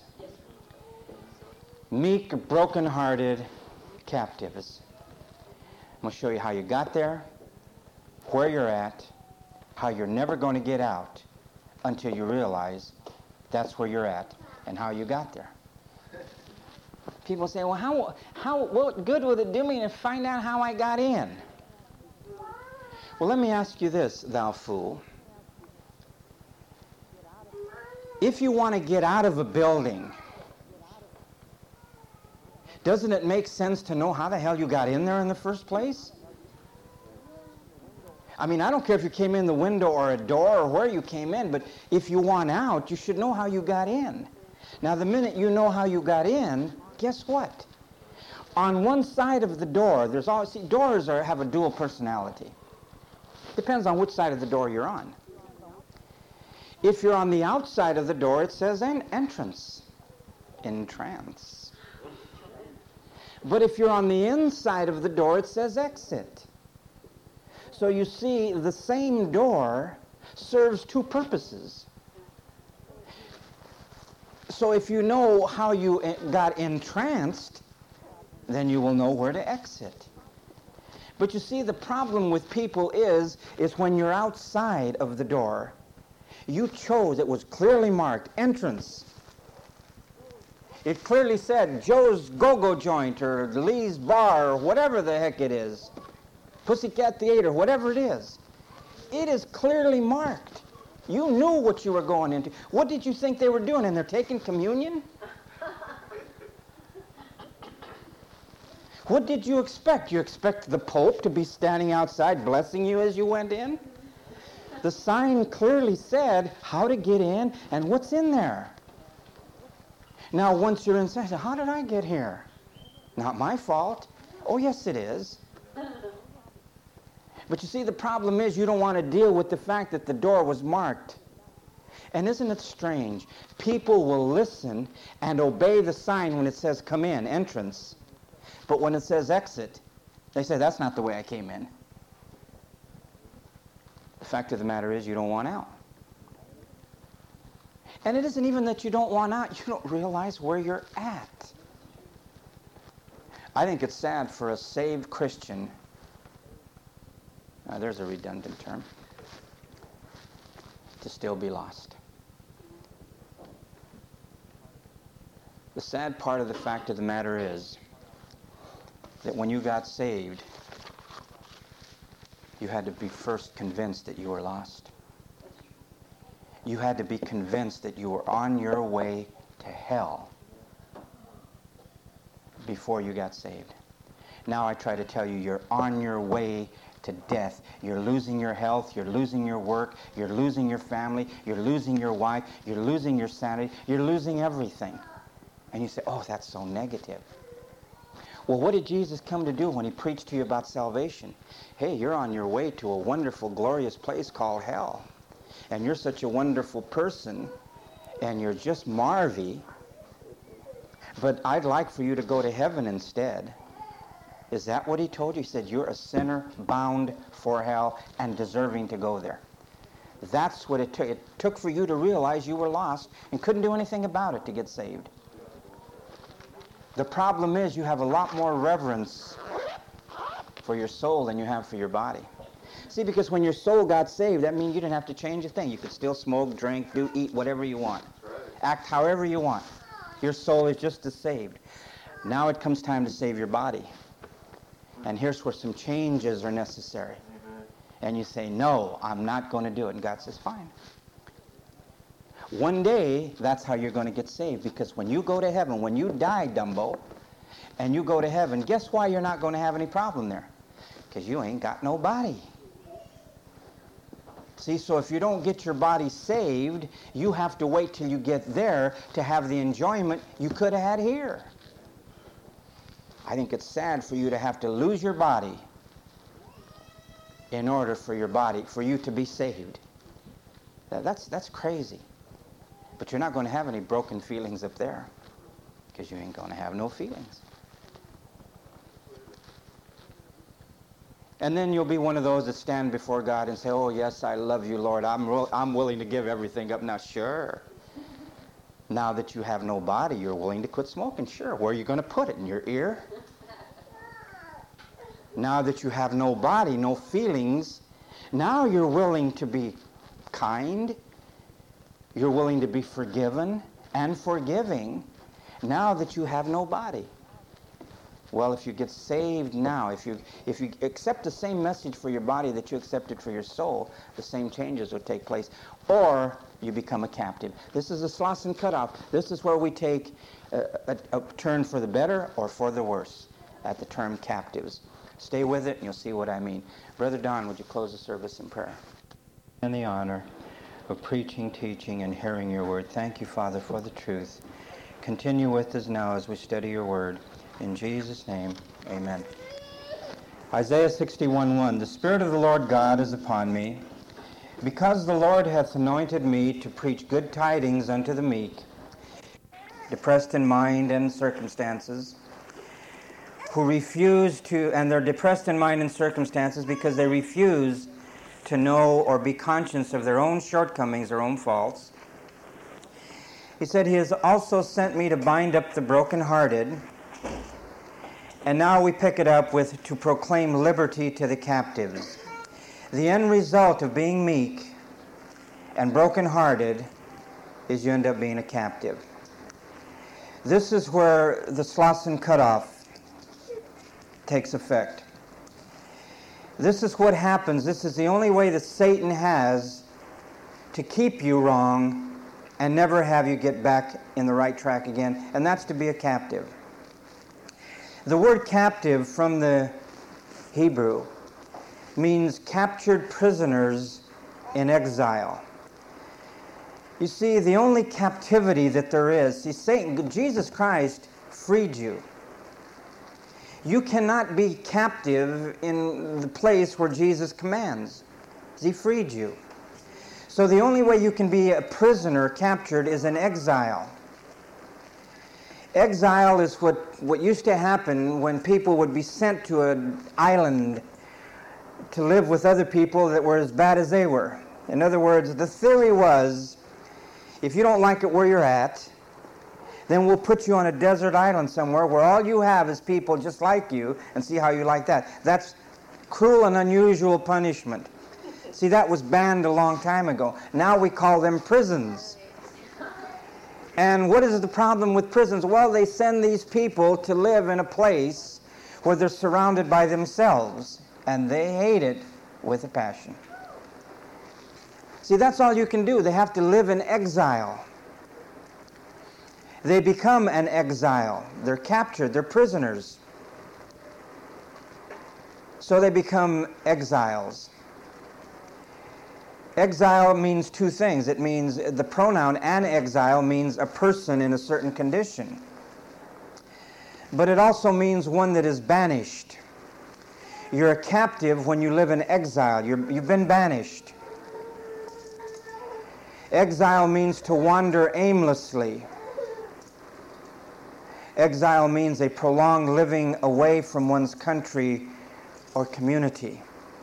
Meek, broken-hearted captives. I'm going to show you how you got there, where you're at, how you're never going to get out until you realize that's where you're at and how you got there. People say, well, what good would it do me to find out how I got in? Well, let me ask you this, thou fool. If you want to get out of a building, doesn't it make sense to know how the hell you got in there in the first place? I mean, I don't care if you came in the window or a door or where you came in, but if you want out, you should know how you got in. Now, the minute you know how you got in, guess what? On one side of the door, there's always, see, doors have a dual personality. Depends on which side of the door you're on. If you're on the outside of the door, it says entrance, entrance. But if you're on the inside of the door, it says exit. So you see, the same door serves two purposes. So if you know how you got entranced, then you will know where to exit. But you see, the problem with people is when you're outside of the door, you chose, it was clearly marked, entrance. It clearly said Joe's Go-Go Joint or Lee's Bar or whatever the heck it is. Pussycat Theater, whatever it is. It is clearly marked. You knew what you were going into. What did you think they were doing? And they're taking communion? What did you expect? You expect the Pope to be standing outside blessing you as you went in? The sign clearly said how to get in and what's in there. Now, once you're inside, say, how did I get here? Not my fault. Oh, yes, it is. But you see, the problem is you don't want to deal with the fact that the door was marked. And isn't it strange? People will listen and obey the sign when it says come in, entrance. But when it says exit, they say, that's not the way I came in. The fact of the matter is you don't want out. And it isn't even that you don't want out, you don't realize where you're at. I think it's sad for a saved Christian, there's a redundant term, to still be lost. The sad part of the fact of the matter is that when you got saved, you had to be first convinced that you were lost. You had to be convinced that you were on your way to hell before you got saved. Now I try to tell you, you're on your way to death. You're losing your health, you're losing your work, you're losing your family, you're losing your wife, you're losing your sanity, you're losing everything. And you say, oh, that's so negative. Well, what did Jesus come to do when he preached to you about salvation? Hey, you're on your way to a wonderful, glorious place called hell. And you're such a wonderful person, and you're just Marvy, but I'd like for you to go to heaven instead. Is that what he told you? He said, you're a sinner bound for hell and deserving to go there. That's what it took. It took for you to realize you were lost and couldn't do anything about it to get saved. The problem is you have a lot more reverence for your soul than you have for your body. See, because when your soul got saved, that means you didn't have to change a thing. You could still smoke, drink, eat whatever you want. Act however you want. Your soul is just as saved. Now it comes time to save your body. And here's where some changes are necessary. And you say, no, I'm not going to do it. And God says, fine. One day, that's how you're going to get saved. Because when you go to heaven, when you die, Dumbo, and you go to heaven, guess why you're not going to have any problem there? Because you ain't got no body. See, so if you don't get your body saved, you have to wait till you get there to have the enjoyment you could have had here. I think it's sad for you to have to lose your body in order for your body, for you to be saved. That's crazy. But you're not going to have any broken feelings up there, because you ain't going to have no feelings. And then you'll be one of those that stand before God and say, oh, yes, I love you, Lord. I'm willing to give everything up. Now, sure. Now that you have no body, you're willing to quit smoking. Sure. Where are you going to put it? In your ear? Now that you have no body, no feelings, now you're willing to be kind. You're willing to be forgiven and forgiving now that you have no body. Well, if you get saved now, if you accept the same message for your body that you accepted for your soul, the same changes will take place. Or you become a captive. This is a Slauson cutoff. This is where we take a turn for the better or for the worse at the term captives. Stay with it and you'll see what I mean. Brother Don, would you close the service in prayer? And the honor of preaching, teaching, and hearing your word. Thank you, Father, for the truth. Continue with us now as we study your word. In Jesus' name, amen. Isaiah 61:1, the Spirit of the Lord God is upon me, because the Lord hath anointed me to preach good tidings unto the meek, depressed in mind and circumstances, who refuse to, and they're depressed in mind and circumstances because they refuse to know or be conscious of their own shortcomings, their own faults. He said, he has also sent me to bind up the brokenhearted. And now we pick it up with to proclaim liberty to the captives. The end result of being meek and brokenhearted is you end up being a captive. This is where the Slauson cutoff takes effect. This is what happens. This is the only way that Satan has to keep you wrong and never have you get back in the right track again, and that's to be a captive. The word captive from the Hebrew means captured prisoners in exile. You see, the only captivity that there is, Jesus Christ freed you. You cannot be captive in the place where Jesus commands. He freed you. So the only way you can be a prisoner captured is in exile. Exile is what used to happen when people would be sent to an island to live with other people that were as bad as they were. In other words, the theory was, if you don't like it where you're at, then we'll put you on a desert island somewhere where all you have is people just like you and see how you like that. That's cruel and unusual punishment. See, that was banned a long time ago. Now we call them prisons. And what is the problem with prisons? Well, they send these people to live in a place where they're surrounded by themselves, and they hate it with a passion. See, that's all you can do. They have to live in exile. They become an exile. They're captured. They're prisoners. So they become exiles. Exile means two things. It means the pronoun an exile means a person in a certain condition. But it also means one that is banished. You're a captive when you live in exile. You've been banished. Exile means to wander aimlessly. Exile means a prolonged living away from one's country or community.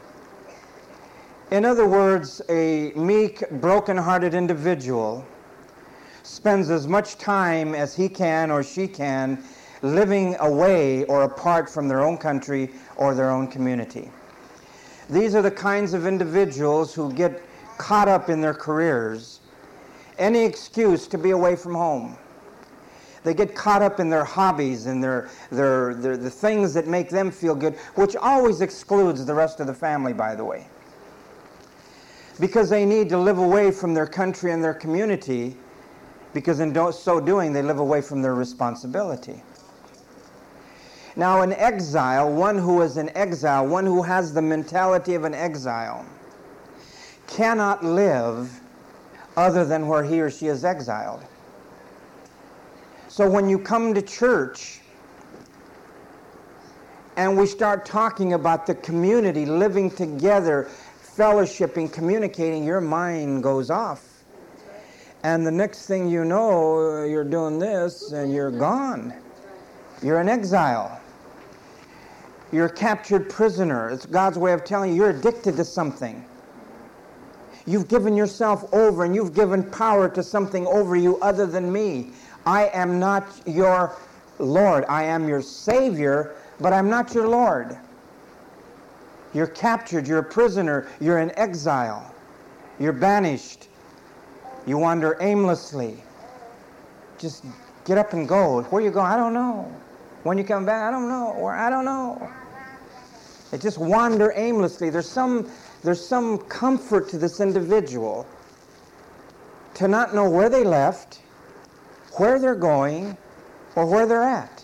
In other words, a meek, broken-hearted individual spends as much time as he can or she can living away or apart from their own country or their own community. These are the kinds of individuals who get caught up in their careers, any excuse to be away from home. They get caught up in their hobbies and the things that make them feel good, which always excludes the rest of the family, by the way. Because they need to live away from their country and their community, because in so doing, they live away from their responsibility. Now, in exile, one who is in exile, one who has the mentality of an exile, cannot live other than where he or she is exiled. So when you come to church and we start talking about the community, living together, fellowshipping, communicating, your mind goes off. And the next thing you know, you're doing this and you're gone. You're in exile. You're a captured prisoner. It's God's way of telling you you're addicted to something. You've given yourself over and you've given power to something over you other than me. I am not your Lord. I am your Savior, but I'm not your Lord. You're captured. You're a prisoner. You're in exile. You're banished. You wander aimlessly. Just get up and go. Where you go? I don't know. When you come back? I don't know. Or I don't know. They just wander aimlessly. There's some comfort to this individual to not know where they left, where they're going, or where they're at.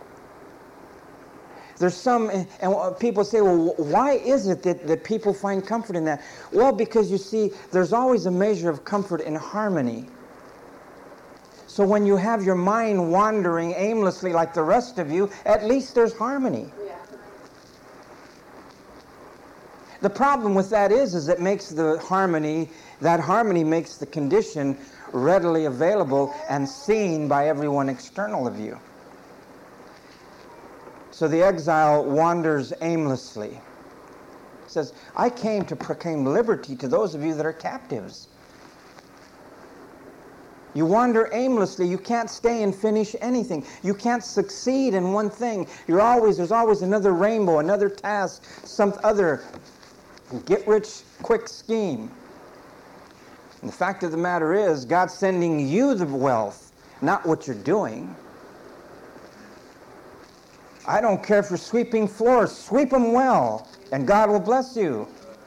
There's some, and people say, well, why is it that people find comfort in that? Well, because you see, there's always a measure of comfort in harmony. So when you have your mind wandering aimlessly like the rest of you, at least there's harmony. Yeah. The problem with that is it makes the harmony, that harmony makes the condition readily available and seen by everyone external of you. So the exile wanders aimlessly. It says, I came to proclaim liberty to those of you that are captives. You wander aimlessly. You can't stay and finish anything. You can't succeed in one thing. There's always another rainbow, another task, some other get-rich-quick scheme. And the fact of the matter is, God's sending you the wealth, not what you're doing. I don't care for sweeping floors. Sweep them well, and God will bless you.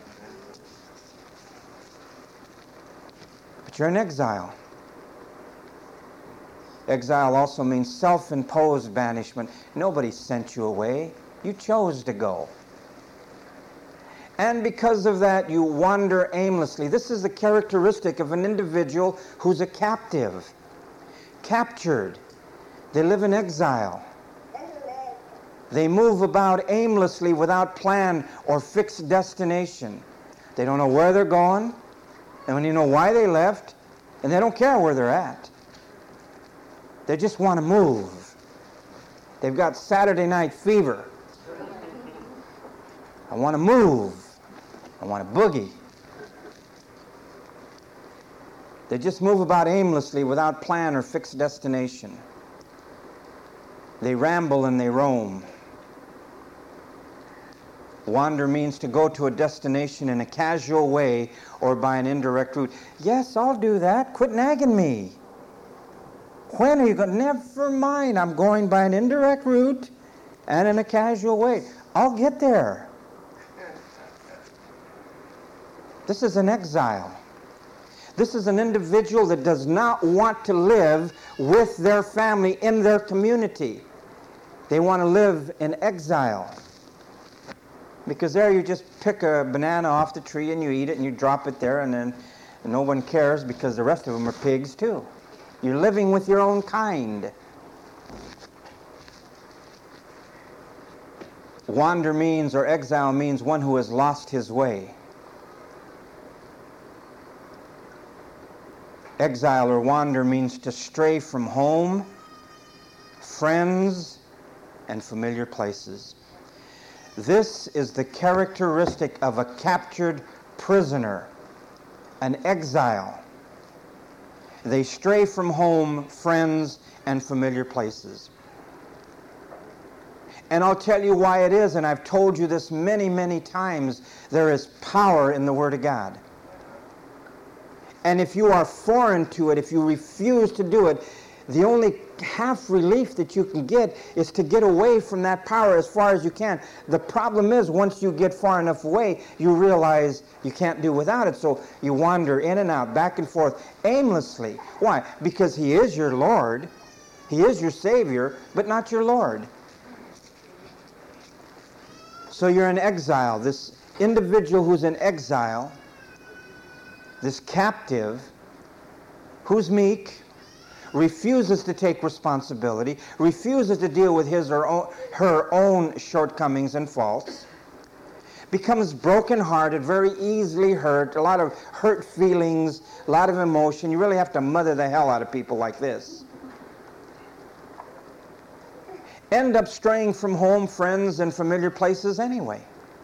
But you're in exile. Exile also means self-imposed banishment. Nobody sent you away. You chose to go. And because of that, you wander aimlessly. This is the characteristic of an individual who's a captive, captured. They live in exile. They move about aimlessly without plan or fixed destination. They don't know where they're going, and when you know why they left, and they don't care where they're at. They just want to move. They've got Saturday night fever. I want to move. I want to boogie. They just move about aimlessly without plan or fixed destination. They ramble and they roam. Wander means to go to a destination in a casual way or by an indirect route. Yes, I'll do that. Quit nagging me. When are you going? Never mind. I'm going by an indirect route and in a casual way. I'll get there. This is an exile. This is an individual that does not want to live with their family in their community. They want to live in exile. Because there you just pick a banana off the tree and you eat it and you drop it there and then no one cares because the rest of them are pigs too. You're living with your own kind. Wander means, or exile means, one who has lost his way. Exile or wander means to stray from home, friends, and familiar places. This is the characteristic of a captured prisoner, an exile. They stray from home, friends, and familiar places. And I'll tell you why it is, and I've told you this many, many times. There is power in the Word of God. And if you are foreign to it, if you refuse to do it, the only half relief that you can get is to get away from that power as far as you can. The problem is, once you get far enough away, you realize you can't do without it. So you wander in and out, back and forth, aimlessly. Why? Because He is your Lord. He is your Savior, but not your Lord. So you're in exile. This individual who's in exile, this captive, who's meek, refuses to take responsibility, refuses to deal with his or her own shortcomings and faults, becomes brokenhearted, very easily hurt, a lot of hurt feelings, a lot of emotion. You really have to mother the hell out of people like this. End up straying from home, friends, and familiar places anyway.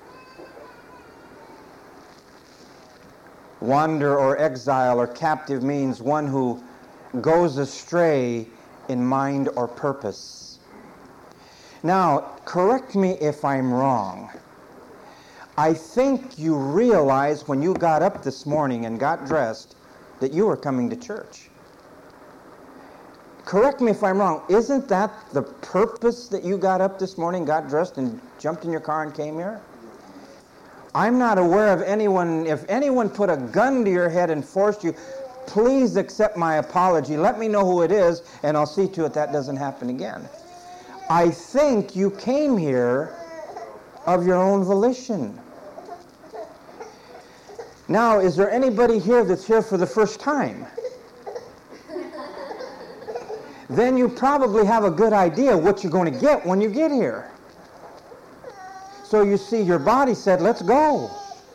Wander or exile or captive means one who goes astray in mind or purpose. Now, correct me if I'm wrong. I think you realized when you got up this morning and got dressed that you were coming to church. Correct me if I'm wrong. Isn't that the purpose that you got up this morning, got dressed, and jumped in your car and came here? I'm not aware of anyone, if anyone put a gun to your head and forced you, please accept my apology. Let me know who it is, and I'll see to it that doesn't happen again. I think you came here of your own volition. Now, is there anybody here that's here for the first time? Then you probably have a good idea what you're going to get when you get here. So you see, your body said, let's go.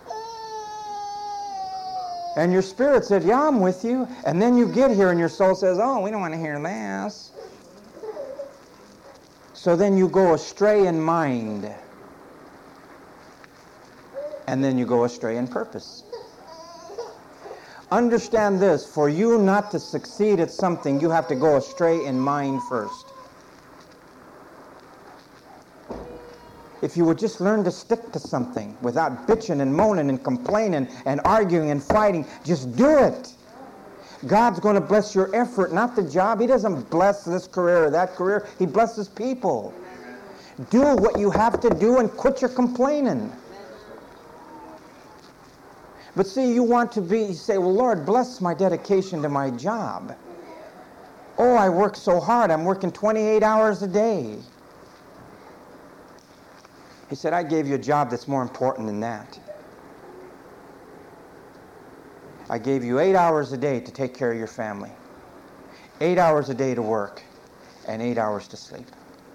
And your spirit said, yeah, I'm with you. And then you get here and your soul says, oh, we don't want to hear this. So then you go astray in mind. And then you go astray in purpose. Understand this, for you not to succeed at something, you have to go astray in mind first. If you would just learn to stick to something without bitching and moaning and complaining and arguing and fighting, just do it. God's going to bless your effort, not the job. He doesn't bless this career or that career. He blesses people. Do what you have to do and quit your complaining. But see, you say, well, Lord, bless my dedication to my job. Oh, I work so hard. I'm working 28 hours a day. He said, I gave you a job that's more important than that. I gave you 8 hours a day to take care of your family, 8 hours a day to work, and 8 hours to sleep.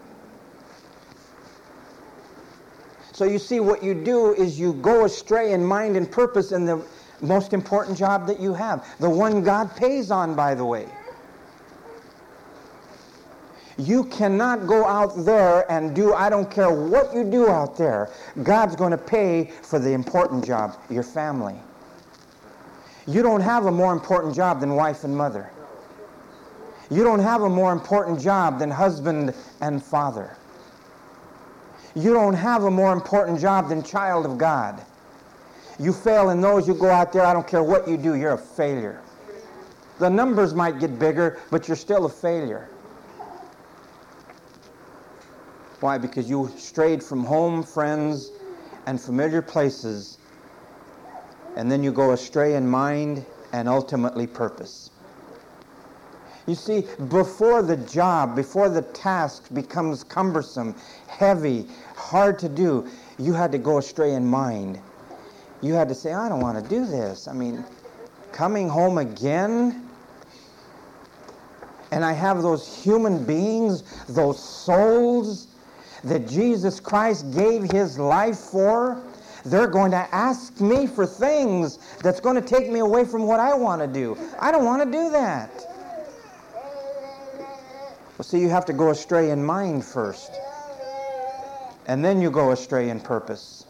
So you see, what you do is you go astray in mind and purpose in the most important job that you have, the one God pays on, by the way. You cannot go out there and do, I don't care what you do out there, God's going to pay for the important job, your family. You don't have a more important job than wife and mother. You don't have a more important job than husband and father. You don't have a more important job than child of God. You fail in those, you go out there, I don't care what you do, you're a failure. The numbers might get bigger, but you're still a failure. Why? Because you strayed from home, friends, and familiar places, and then you go astray in mind and ultimately purpose. You see, before the job, before the task becomes cumbersome, heavy, hard to do, you had to go astray in mind. You had to say, I don't want to do this. I mean, coming home again, and I have those human beings, those souls that Jesus Christ gave his life for, they're going to ask me for things that's going to take me away from what I want to do. I don't want to do that. Well, see, you have to go astray in mind first. And then you go astray in purpose.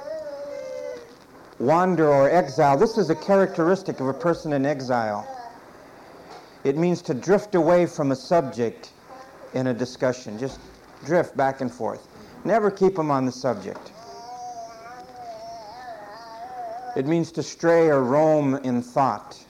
Wander or exile. This is a characteristic of a person in exile. It means to drift away from a subject in a discussion. Just drift back and forth. Never keep them on the subject. It means to stray or roam in thought.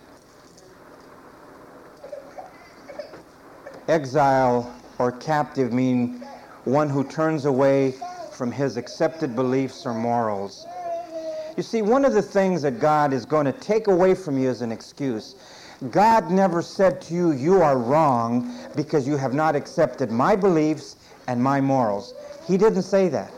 Exile or captive mean one who turns away from his accepted beliefs or morals. You see, one of the things that God is going to take away from you as an excuse, God never said to you, you are wrong because you have not accepted my beliefs and my morals. He didn't say that.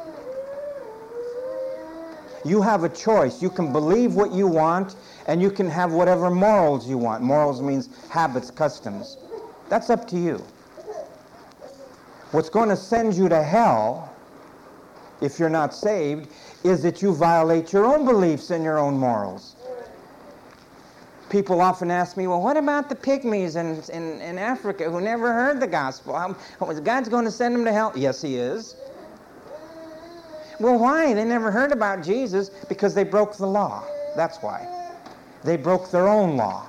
You have a choice. You can believe what you want, and you can have whatever morals you want. Morals means habits, customs. That's up to you. What's going to send you to hell, if you're not saved, is that you violate your own beliefs and your own morals. People often ask me, well, what about the pygmies in Africa who never heard the gospel? God's going to send them to hell? Yes, he is. Well, why? They never heard about Jesus because they broke the law. That's why. They broke their own law.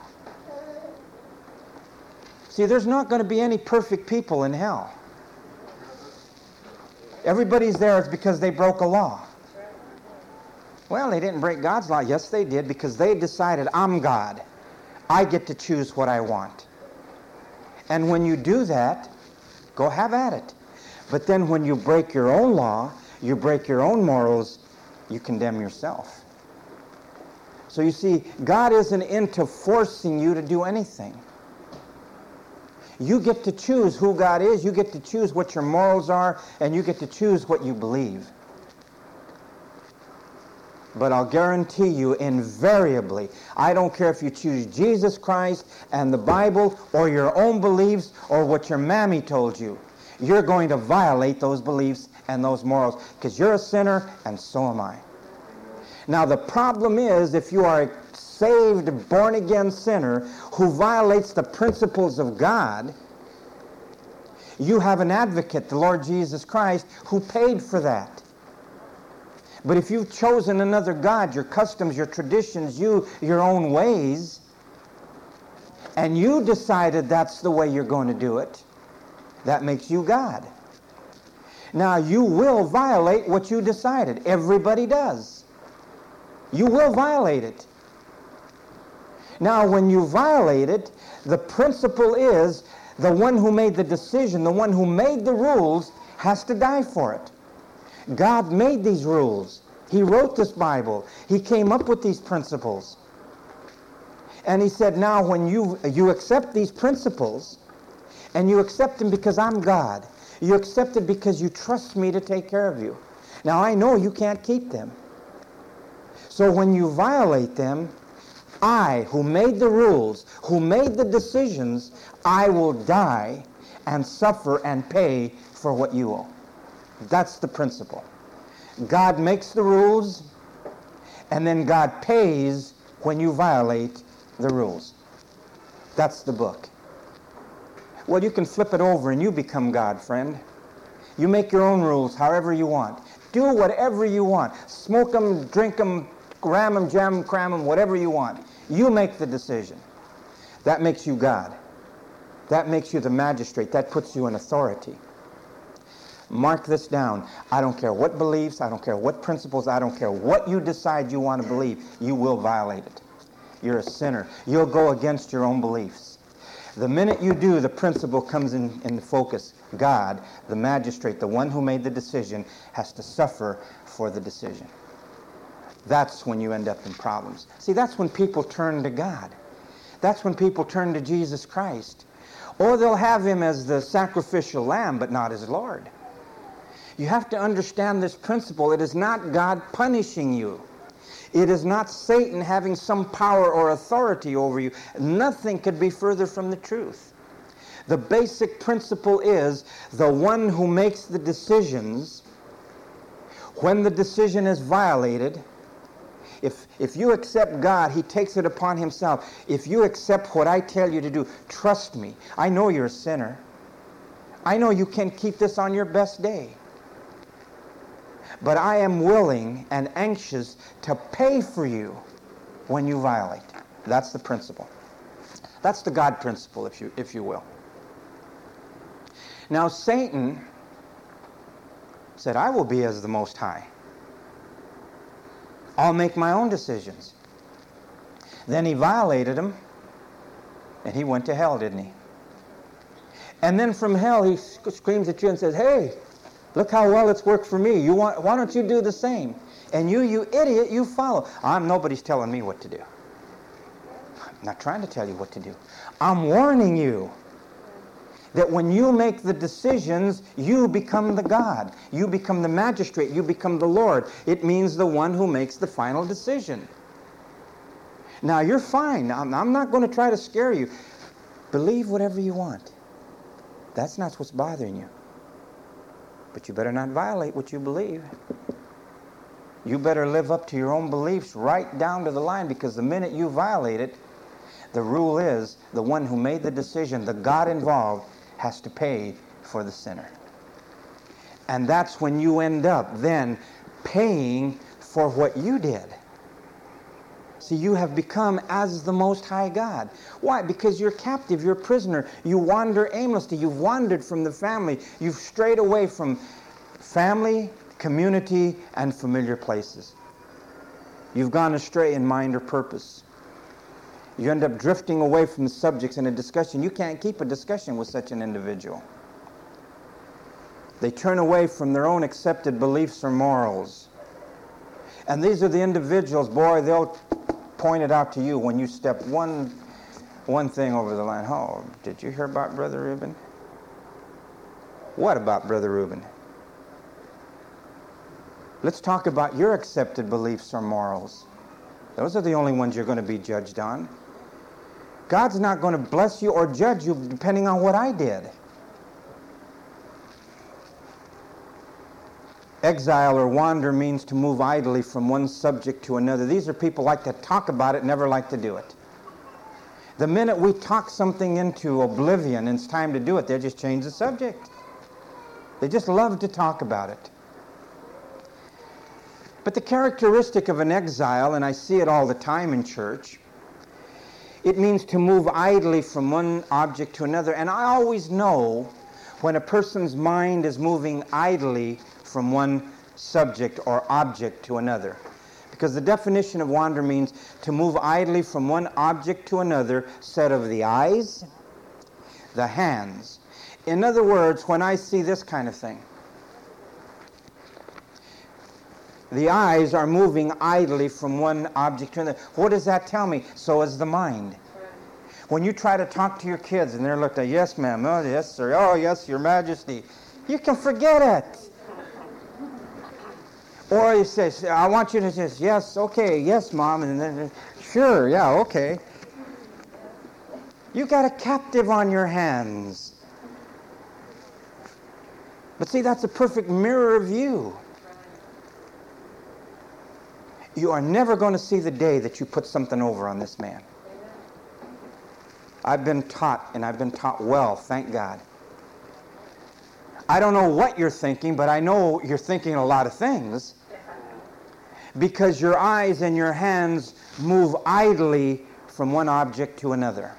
See, there's not going to be any perfect people in hell. Everybody's there it's because they broke a law. Well, they didn't break God's law. Yes, they did, because they decided, I'm God. I get to choose what I want. And when you do that, go have at it. But then when you break your own law, you break your own morals, you condemn yourself. So you see, God isn't into forcing you to do anything. You get to choose who God is, you get to choose what your morals are, and you get to choose what you believe. But I'll guarantee you, invariably, I don't care if you choose Jesus Christ and the Bible or your own beliefs or what your mammy told you, you're going to violate those beliefs and those morals because you're a sinner and so am I. Now the problem is, if you are a saved, born-again sinner who violates the principles of God, you have an advocate, the Lord Jesus Christ, who paid for that. But if you've chosen another God, your customs, your traditions, your own ways, and you decided that's the way you're going to do it, that makes you God. Now, you will violate what you decided. Everybody does. You will violate it. Now, when you violate it, the principle is the one who made the decision, the one who made the rules, has to die for it. God made these rules. He wrote this Bible. He came up with these principles. And he said, now when you accept these principles, and you accept them because I'm God, you accept it because you trust me to take care of you. Now I know you can't keep them. So when you violate them, I, who made the rules, who made the decisions, I will die and suffer and pay for what you owe. That's the principle. God makes the rules, and then God pays when you violate the rules. That's the book. Well, you can flip it over and you become God, friend. You make your own rules however you want. Do whatever you want. Smoke them, drink them, ram them, jam them, cram them, whatever you want. You make the decision. That makes you God. That makes you the magistrate. That puts you in authority. Mark this down. I don't care what beliefs, I don't care what principles, I don't care what you decide you want to believe, you will violate it. You're a sinner. You'll go against your own beliefs. The minute you do, the principle comes in focus. God, the magistrate, the one who made the decision, has to suffer for the decision. That's when you end up in problems. See, that's when people turn to God. That's when people turn to Jesus Christ. Or they'll have him as the sacrificial lamb, but not as Lord. You have to understand this principle. It is not God punishing you. It is not Satan having some power or authority over you. Nothing could be further from the truth. The basic principle is the one who makes the decisions, when the decision is violated, if you accept God, he takes it upon himself. If you accept what I tell you to do, trust me, I know you're a sinner. I know you can't keep this on your best day. But I am willing and anxious to pay for you when you violate. That's the principle. That's the God principle, if you will. Now Satan said, I will be as the Most High. I'll make my own decisions. Then he violated him, and he went to hell, didn't he? And then from hell he screams at you and says, hey, look how well it's worked for me. Why don't you do the same? And you idiot, you follow. Nobody's telling me what to do. I'm not trying to tell you what to do. I'm warning you that when you make the decisions, you become the God. You become the magistrate. You become the Lord. It means the one who makes the final decision. Now, you're fine. I'm not going to try to scare you. Believe whatever you want. That's not what's bothering you. But you better not violate what you believe. You better live up to your own beliefs right down to the line, because the minute you violate it, the rule is the one who made the decision, the God involved, has to pay for the sinner. And that's when you end up then paying for what you did. See, you have become as the Most High God. Why? Because you're captive, you're a prisoner. You wander aimlessly. You've wandered from the family. You've strayed away from family, community, and familiar places. You've gone astray in mind or purpose. You end up drifting away from the subjects in a discussion. You can't keep a discussion with such an individual. They turn away from their own accepted beliefs or morals. And these are the individuals, boy, they'll point it out to you when you step one thing over the line. Oh, did you hear about Brother Reuben? What about Brother Reuben? Let's talk about your accepted beliefs or morals. Those are the only ones you're going to be judged on. God's not going to bless you or judge you depending on what I did. Exile or wander means to move idly from one subject to another. These are people like to talk about it, never like to do it. The minute we talk something into oblivion and it's time to do it, they just change the subject. They just love to talk about it. But the characteristic of an exile, and I see it all the time in church, it means to move idly from one object to another. And I always know when a person's mind is moving idly from one subject or object to another. Because the definition of wander means to move idly from one object to another, set of the eyes, the hands. In other words, when I see this kind of thing, the eyes are moving idly from one object to another. What does that tell me? So is the mind. When you try to talk to your kids and they're looked at, yes, ma'am, oh, yes, sir, oh, yes, your majesty, you can forget it. Or you say, I want you to just, yes, okay, yes, mom, and then, sure, yeah, okay. You got a captive on your hands. But see, that's a perfect mirror of you. You are never going to see the day that you put something over on this man. I've been taught, and I've been taught well, thank God. I don't know what you're thinking, but I know you're thinking a lot of things. Because your eyes and your hands move idly from one object to another.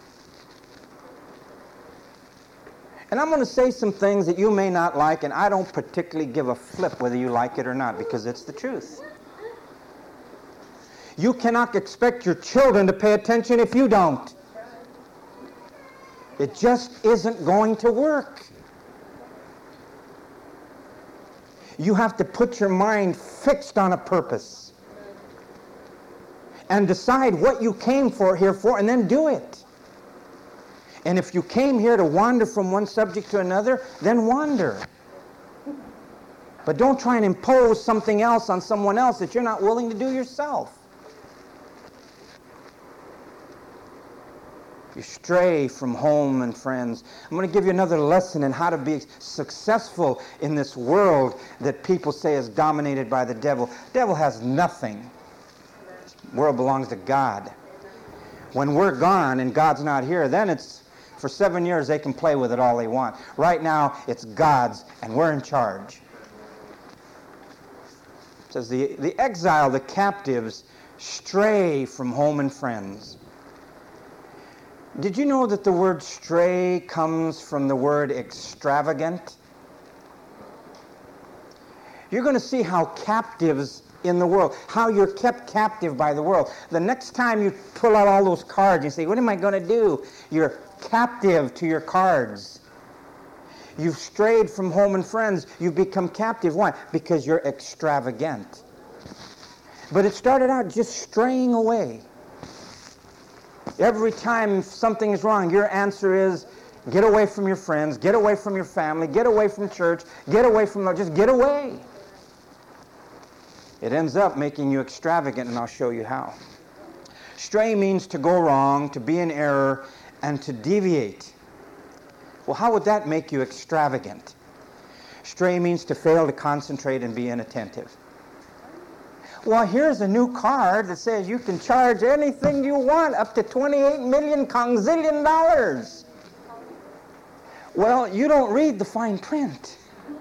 And I'm going to say some things that you may not like, and I don't particularly give a flip whether you like it or not, because it's the truth. You cannot expect your children to pay attention if you don't. It just isn't going to work. You have to put your mind fixed on a purpose and decide what you came here for, and then do it. And if you came here to wander from one subject to another, then wander. But don't try and impose something else on someone else that you're not willing to do yourself. You stray from home and friends. I'm going to give you another lesson in how to be successful in this world that people say is dominated by the devil. The devil has nothing. The world belongs to God. When we're gone and God's not here, then it's, for 7 years, they can play with it all they want. Right now, it's God's, and we're in charge. It says the exile, the captives, stray from home and friends. Did you know that the word stray comes from the word extravagant? You're going to see how captives in the world, how you're kept captive by the world. The next time you pull out all those cards and say, what am I going to do? You're captive to your cards. You've strayed from home and friends. You've become captive. Why? Because you're extravagant. But it started out just straying away. Every time something is wrong, your answer is, get away from your friends, get away from your family, get away from church, get away from, just get away. It ends up making you extravagant, and I'll show you how. Stray means to go wrong, to be in error, and to deviate. Well, how would that make you extravagant? Stray means to fail to concentrate and be inattentive. Well, here's a new card that says you can charge anything you want, up to 28 million congzillion dollars. Well, you don't read the fine print.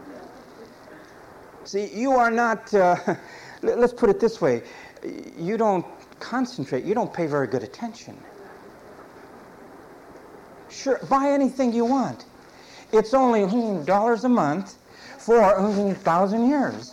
See, you are not, let's put it this way, you don't concentrate, you don't pay very good attention. Sure, buy anything you want. It's only dollars a month for 1,000 years.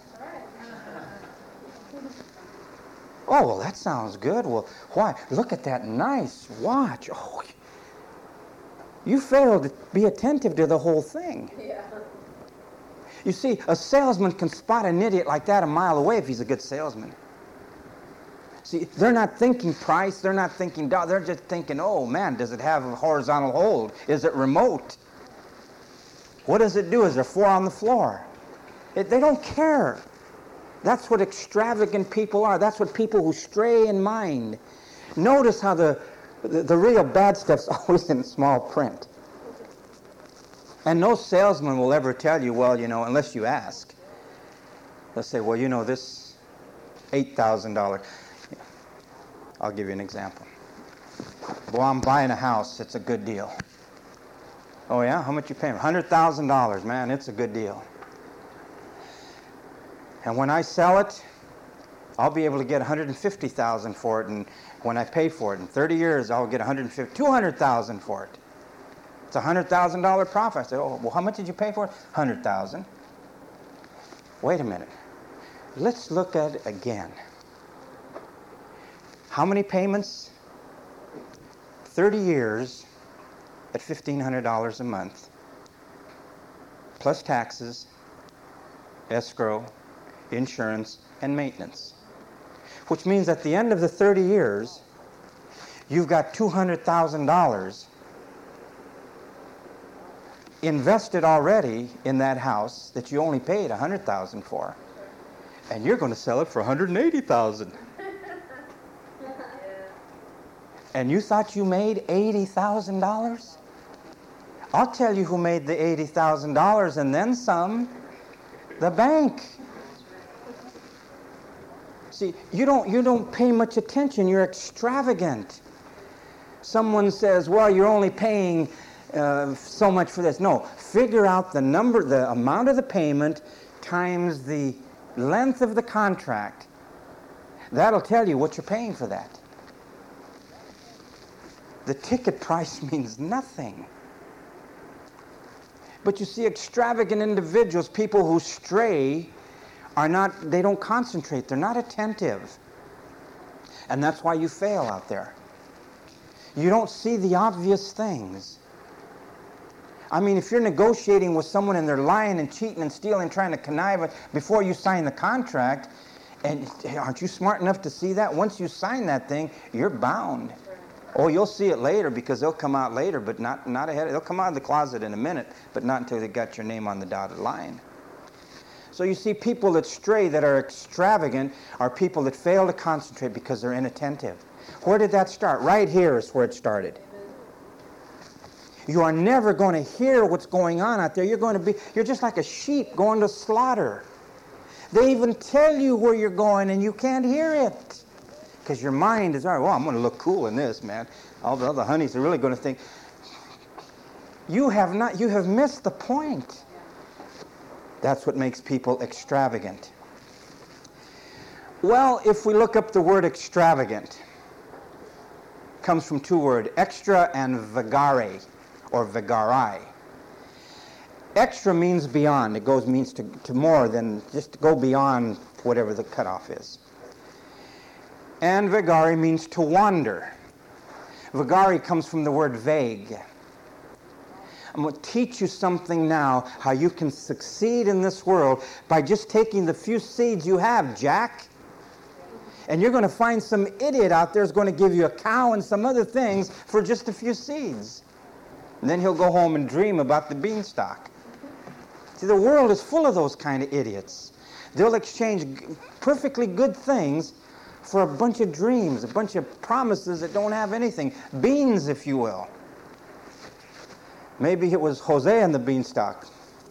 Oh, well, that sounds good. Well, why? Look at that nice watch. Oh, you failed to be attentive to the whole thing. Yeah. You see, a salesman can spot an idiot like that a mile away if he's a good salesman. See, they're not thinking price, they're not thinking dollar, they're just thinking, oh man, does it have a horizontal hold? Is it remote? What does it do? Is there 4 on the floor? They don't care. That's what extravagant people are. That's what people who stray in mind. Notice how the real bad stuff's always in small print. And no salesman will ever tell you, well, unless you ask. They'll say, well, this $8,000. I'll give you an example. Well, I'm buying a house. It's a good deal. Oh, yeah? How much you paying? $100,000, man. It's a good deal. And when I sell it, I'll be able to get $150,000 for it, and when I pay for it in 30 years, I'll get $200,000 for it. It's a $100,000 profit. I said, oh, well, how much did you pay for it? $100,000. Wait a minute. Let's look at it again. How many payments? 30 years at $1,500 a month, plus taxes, escrow, insurance, and maintenance. Which means at the end of the 30 years, you've got $200,000 invested already in that house that you only paid $100,000 for, and you're going to sell it for $180,000. And you thought you made $80,000? I'll tell you who made the $80,000 and then some. The bank. See, you don't pay much attention. You're extravagant. Someone says, well, you're only paying so much for this. No, figure out the amount of the payment times the length of the contract. That'll tell you what you're paying for that. The ticket price means nothing. But you see, extravagant individuals, people who stray, they don't concentrate. They're not attentive. And that's why you fail out there. You don't see the obvious things. I mean, if you're negotiating with someone and they're lying and cheating and stealing, trying to connive before you sign the contract, and aren't you smart enough to see that? Once you sign that thing, you're bound. Oh, you'll see it later because they'll come out later, but not ahead. They'll come out of the closet in a minute, but not until they got your name on the dotted line. So you see, people that stray, that are extravagant, are people that fail to concentrate because they're inattentive. Where did that start? Right here is where it started. You are never going to hear what's going on out there. You're just like a sheep going to slaughter. They even tell you where you're going and you can't hear it. Because your mind is, all right, well, I'm going to look cool in this, man. All the other honeys are really going to think. You have missed the point. That's what makes people extravagant. Well, if we look up the word extravagant, it comes from 2 words, extra and vagare, or vagarai. Extra means beyond. It means to more than just to go beyond whatever the cutoff is. And vagare means to wander. Vagare comes from the word vague. I'm going to teach you something now, how you can succeed in this world by just taking the few seeds you have, Jack. And you're going to find some idiot out there who's going to give you a cow and some other things for just a few seeds. And then he'll go home and dream about the beanstalk. See, the world is full of those kind of idiots. They'll exchange perfectly good things for a bunch of dreams, a bunch of promises that don't have anything. Beans, if you will. Maybe it was Hosea and the beanstalk.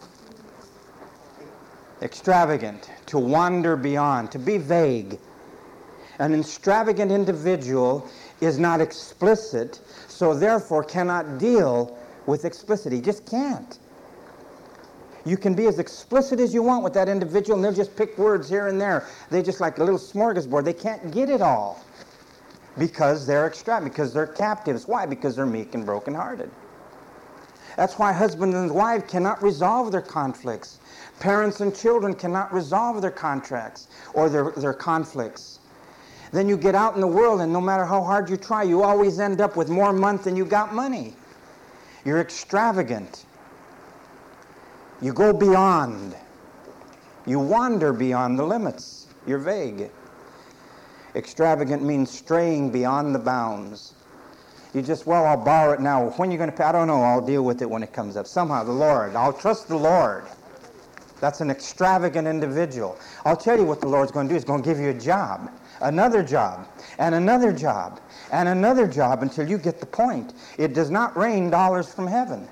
Extravagant, to wander beyond, to be vague. An extravagant individual is not explicit, so therefore cannot deal with explicit. He just can't. You can be as explicit as you want with that individual, and they'll just pick words here and there. They just like a little smorgasbord. They can't get it all because they're extravagant, because they're captives. Why? Because they're meek and brokenhearted. That's why husband and wife cannot resolve their conflicts. Parents and children cannot resolve their contracts or their conflicts. Then you get out in the world, and no matter how hard you try, you always end up with more month than you got money. You're extravagant. You go beyond. You wander beyond the limits. You're vague. Extravagant means straying beyond the bounds. You just, well, I'll borrow it now. When are you going to pay? I don't know. I'll deal with it when it comes up. Somehow, the Lord. I'll trust the Lord. That's an extravagant individual. I'll tell you what the Lord's going to do. He's going to give you a job, another job, and another job, and another job until you get the point. It does not rain dollars from heaven.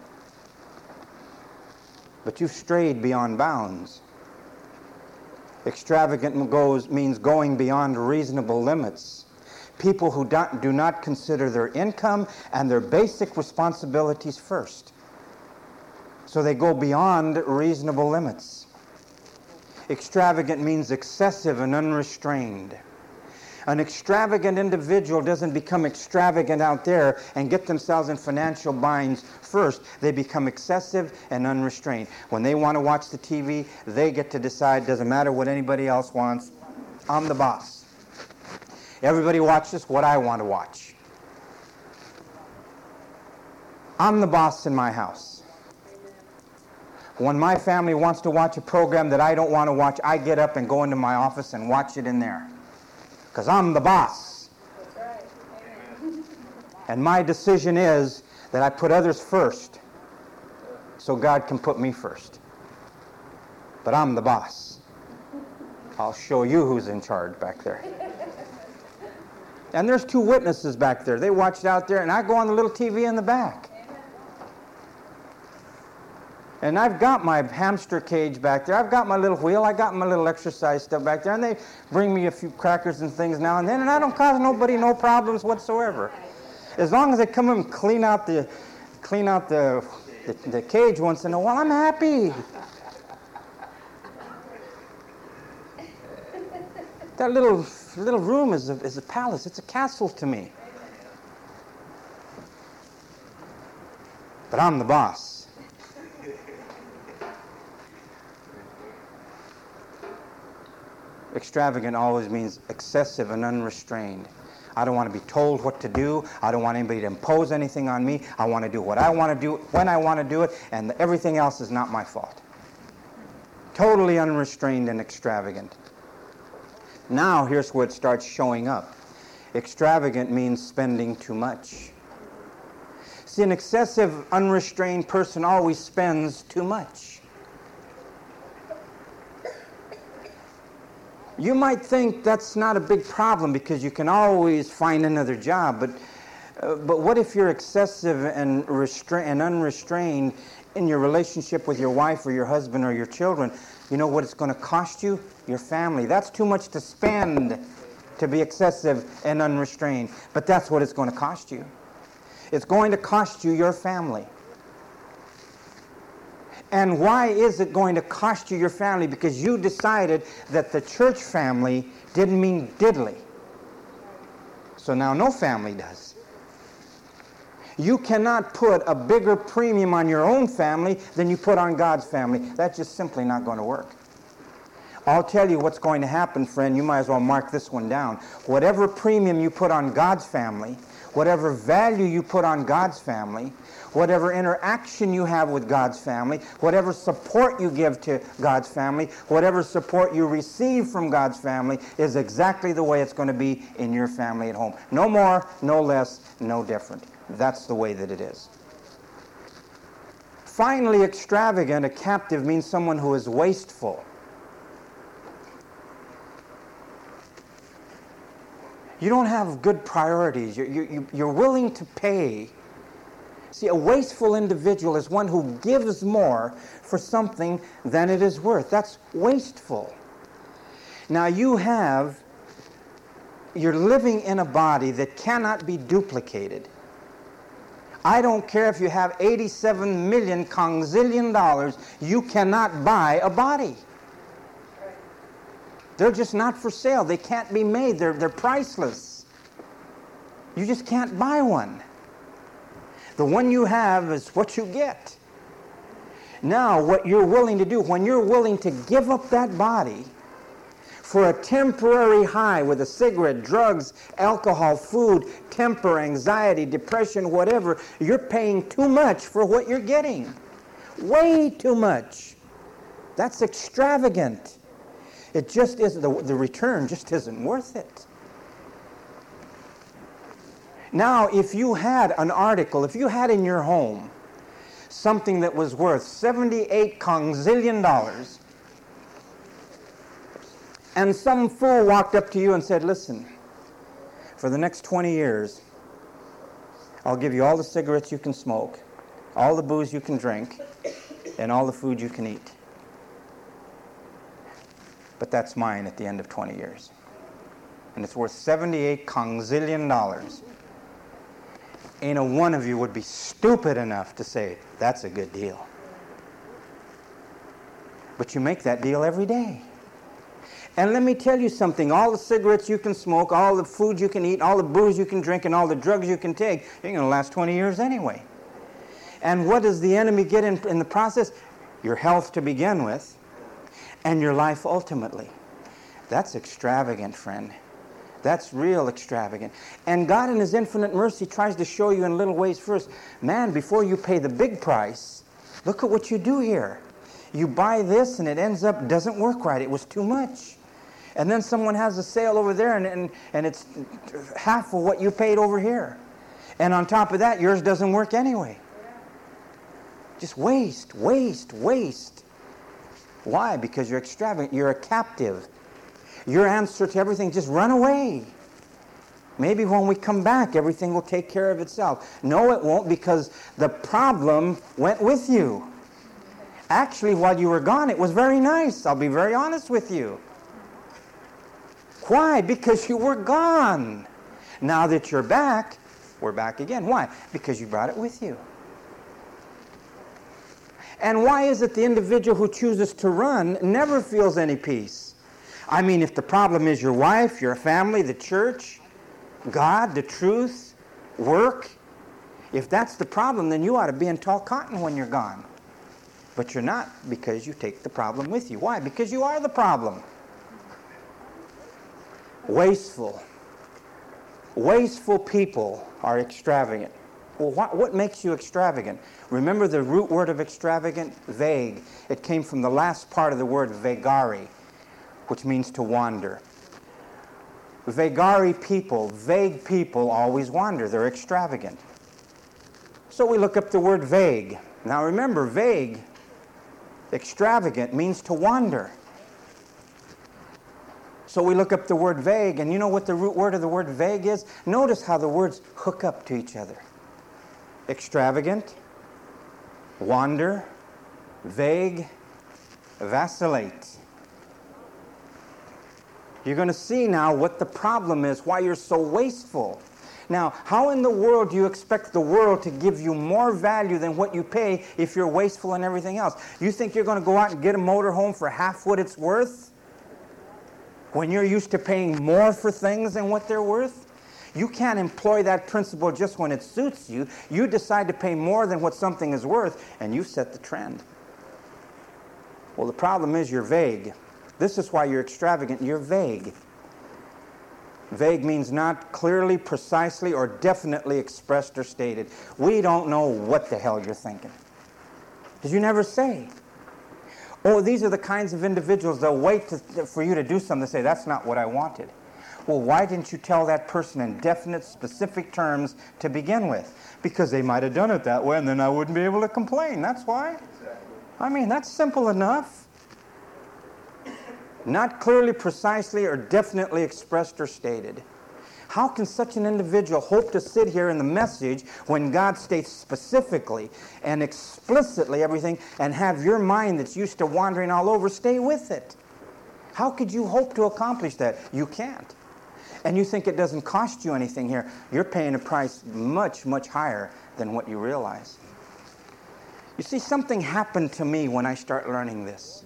But you've strayed beyond bounds. Extravagant means going beyond reasonable limits. People who do not consider their income and their basic responsibilities first. So they go beyond reasonable limits. Extravagant means excessive and unrestrained. An extravagant individual doesn't become extravagant out there and get themselves in financial binds first. They become excessive and unrestrained. When they want to watch the TV, they get to decide. Doesn't matter what anybody else wants. I'm the boss. Everybody watches what I want to watch. I'm the boss in my house. When my family wants to watch a program that I don't want to watch, I get up and go into my office and watch it in there. Because I'm the boss. That's right. Amen. And my decision is that I put others first so God can put me first. But I'm the boss. I'll show you who's in charge back there. And there's two witnesses back there. They watched out there, and I go on the little TV in the back. And I've got my hamster cage back there. I've got my little wheel. I got my little exercise stuff back there. And they bring me a few crackers and things now and then, and I don't cause nobody no problems whatsoever. As long as they come and clean out the cage once in a while, I'm happy. That little room is a palace. It's a castle to me. But I'm the boss. Extravagant always means excessive and unrestrained. I don't want to be told what to do. I don't want anybody to impose anything on me. I want to do what I want to do, when I want to do it, and everything else is not my fault. Totally unrestrained and extravagant. Now, here's where it starts showing up. Extravagant means spending too much. See, an excessive, unrestrained person always spends too much. You might think that's not a big problem because you can always find another job, but what if you're excessive and unrestrained in your relationship with your wife or your husband or your children? You know what it's going to cost you? Your family. That's too much to spend to be excessive and unrestrained, but that's what it's going to cost you. It's going to cost you your family. And why is it going to cost you your family? Because you decided that the church family didn't mean diddly. So now no family does. You cannot put a bigger premium on your own family than you put on God's family. That's just simply not going to work. I'll tell you what's going to happen, friend. You might as well mark this one down. Whatever premium you put on God's family, whatever value you put on God's family, whatever interaction you have with God's family, whatever support you give to God's family, whatever support you receive from God's family is exactly the way it's going to be in your family at home. No more, no less, no different. That's the way that it is. Finally, extravagant, a captive, means someone who is wasteful. You don't have good priorities. You're willing to pay. See, a wasteful individual is one who gives more for something than it is worth. That's wasteful. Now you're living in a body that cannot be duplicated. I don't care if you have 87 million congzillion dollars, you cannot buy a body. They're just not for sale. They can't be made. They're priceless. You just can't buy one. The one you have is what you get. Now, what you're willing to do, when you're willing to give up that body for a temporary high with a cigarette, drugs, alcohol, food, temper, anxiety, depression, whatever, you're paying too much for what you're getting. Way too much. That's extravagant. It just isn't, the return just isn't worth it. Now, if you had an article, if you had in your home something that was worth 78 congzillion dollars, and some fool walked up to you and said, listen, for the next 20 years, I'll give you all the cigarettes you can smoke, all the booze you can drink, and all the food you can eat. But that's mine at the end of 20 years. And it's worth 78 congzillion dollars. Ain't a one of you would be stupid enough to say, that's a good deal. But you make that deal every day. And let me tell you something, all the cigarettes you can smoke, all the food you can eat, all the booze you can drink, and all the drugs you can take, you're going to last 20 years anyway. And what does the enemy get in the process? Your health to begin with, and your life ultimately. That's extravagant, friend. That's real extravagant. And God in His infinite mercy tries to show you in little ways first. Man, before you pay the big price, look at what you do here. You buy this and it ends up, doesn't work right. It was too much. And then someone has a sale over there and it's half of what you paid over here. And on top of that, yours doesn't work anyway. Just waste, waste, waste. Why? Because you're extravagant. You're a captive. Your answer to everything, just run away. Maybe when we come back, everything will take care of itself. No, it won't, because the problem went with you. Actually, while you were gone, it was very nice. I'll be very honest with you. Why? Because you were gone. Now that you're back, we're back again. Why? Because you brought it with you. And why is it the individual who chooses to run never feels any peace? I mean, if the problem is your wife, your family, the church, God, the truth, work, if that's the problem, then you ought to be in tall cotton when you're gone. But you're not, because you take the problem with you. Why? Because you are the problem. Wasteful. Wasteful people are extravagant. Well, what makes you extravagant? Remember the root word of extravagant? Vague. It came from the last part of the word vagari, which means to wander. Vagari people, vague people, always wander. They're extravagant. So we look up the word vague. Now remember, vague, extravagant means to wander. So we look up the word vague, and you know what the root word of the word vague is? Notice how the words hook up to each other. Extravagant, wander, vague, vacillate. You're going to see now what the problem is, why you're so wasteful. Now, how in the world do you expect the world to give you more value than what you pay if you're wasteful and everything else? You think you're going to go out and get a motorhome for half what it's worth? When you're used to paying more for things than what they're worth? You can't employ that principle just when it suits you. You decide to pay more than what something is worth, and you set the trend. Well, the problem is you're vague. This is why you're extravagant. You're vague. Vague means not clearly, precisely, or definitely expressed or stated. We don't know what the hell you're thinking, because you never say. Oh, these are the kinds of individuals that wait for you to do something to say, that's not what I wanted. Well, why didn't you tell that person in definite, specific terms to begin with? Because they might have done it that way, and then I wouldn't be able to complain. That's why. I mean, that's simple enough. Not clearly, precisely, or definitely expressed or stated. How can such an individual hope to sit here in the message when God states specifically and explicitly everything, and have your mind that's used to wandering all over stay with it? How could you hope to accomplish that? You can't. And you think it doesn't cost you anything here. You're paying a price much, much higher than what you realize. You see, something happened to me when I start learning this.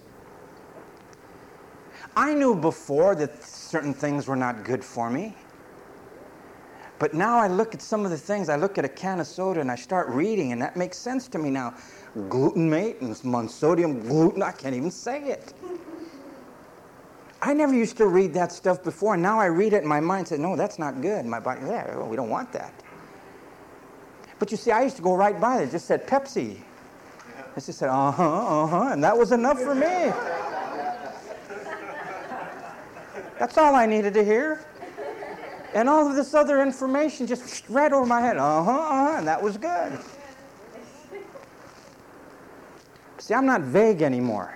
I knew before that certain things were not good for me. But now I look at some of the things, I look at a can of soda and I start reading, and that makes sense to me now. Glutamate and monosodium gluten, I can't even say it. I never used to read that stuff before, and now I read it and my mind says, no, that's not good. My body, yeah, we don't want that. But you see, I used to go right by it. It just said Pepsi. It just said, and that was enough for me. That's all I needed to hear. And all of this other information just right over my head. And that was good. See, I'm not vague anymore.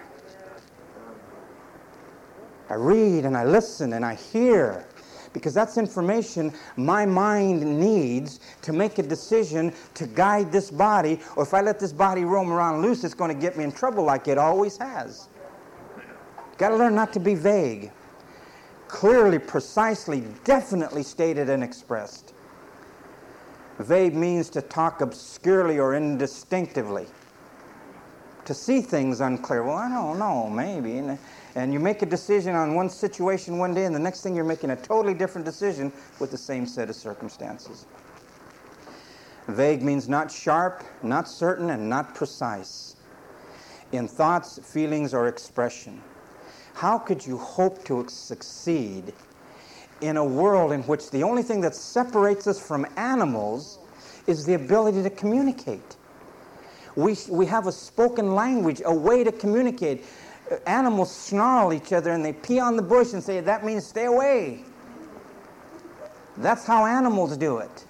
I read and I listen and I hear, because that's information my mind needs to make a decision to guide this body, or if I let this body roam around loose, it's going to get me in trouble like it always has. Got to learn not to be vague. Clearly, precisely, definitely stated and expressed. Vague means to talk obscurely or indistinctively. To see things unclear. Well, I don't know, maybe. And you make a decision on one situation one day, and the next thing you're making a totally different decision with the same set of circumstances. Vague means not sharp, not certain, and not precise in thoughts, feelings, or expression. How could you hope to succeed in a world in which the only thing that separates us from animals is the ability to communicate? We have a spoken language, a way to communicate. Animals snarl each other and they pee on the bush and say, that means stay away. That's how animals do it.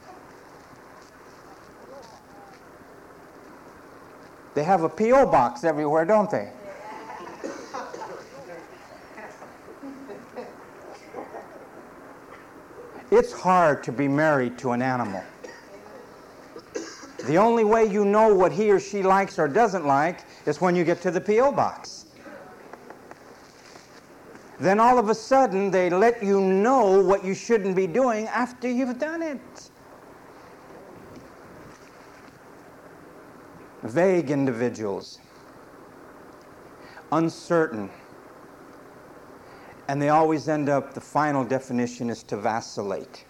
They have a P.O. box everywhere, don't they? It's hard to be married to an animal. The only way you know what he or she likes or doesn't like is when you get to the P.O. box. Then all of a sudden they let you know what you shouldn't be doing after you've done it. Vague individuals, uncertain, and they always end up, the final definition is to vacillate.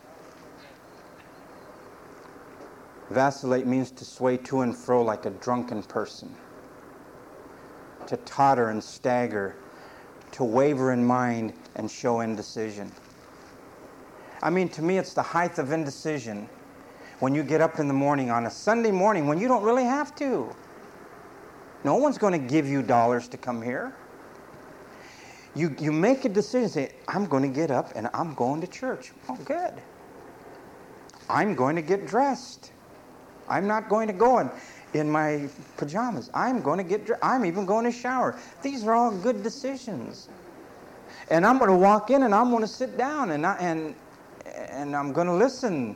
Vacillate means to sway to and fro like a drunken person, to totter and stagger, to waver in mind and show indecision. I mean, to me, it's the height of indecision when you get up in the morning on a Sunday morning when you don't really have to. No one's going to give you dollars to come here. You make a decision, say, I'm going to get up and I'm going to church. Oh, good. I'm going to get dressed. I'm not going to go in my pajamas. I'm going to get dressed. I'm even going to shower. These are all good decisions. And I'm going to walk in and I'm going to sit down and I'm going to listen.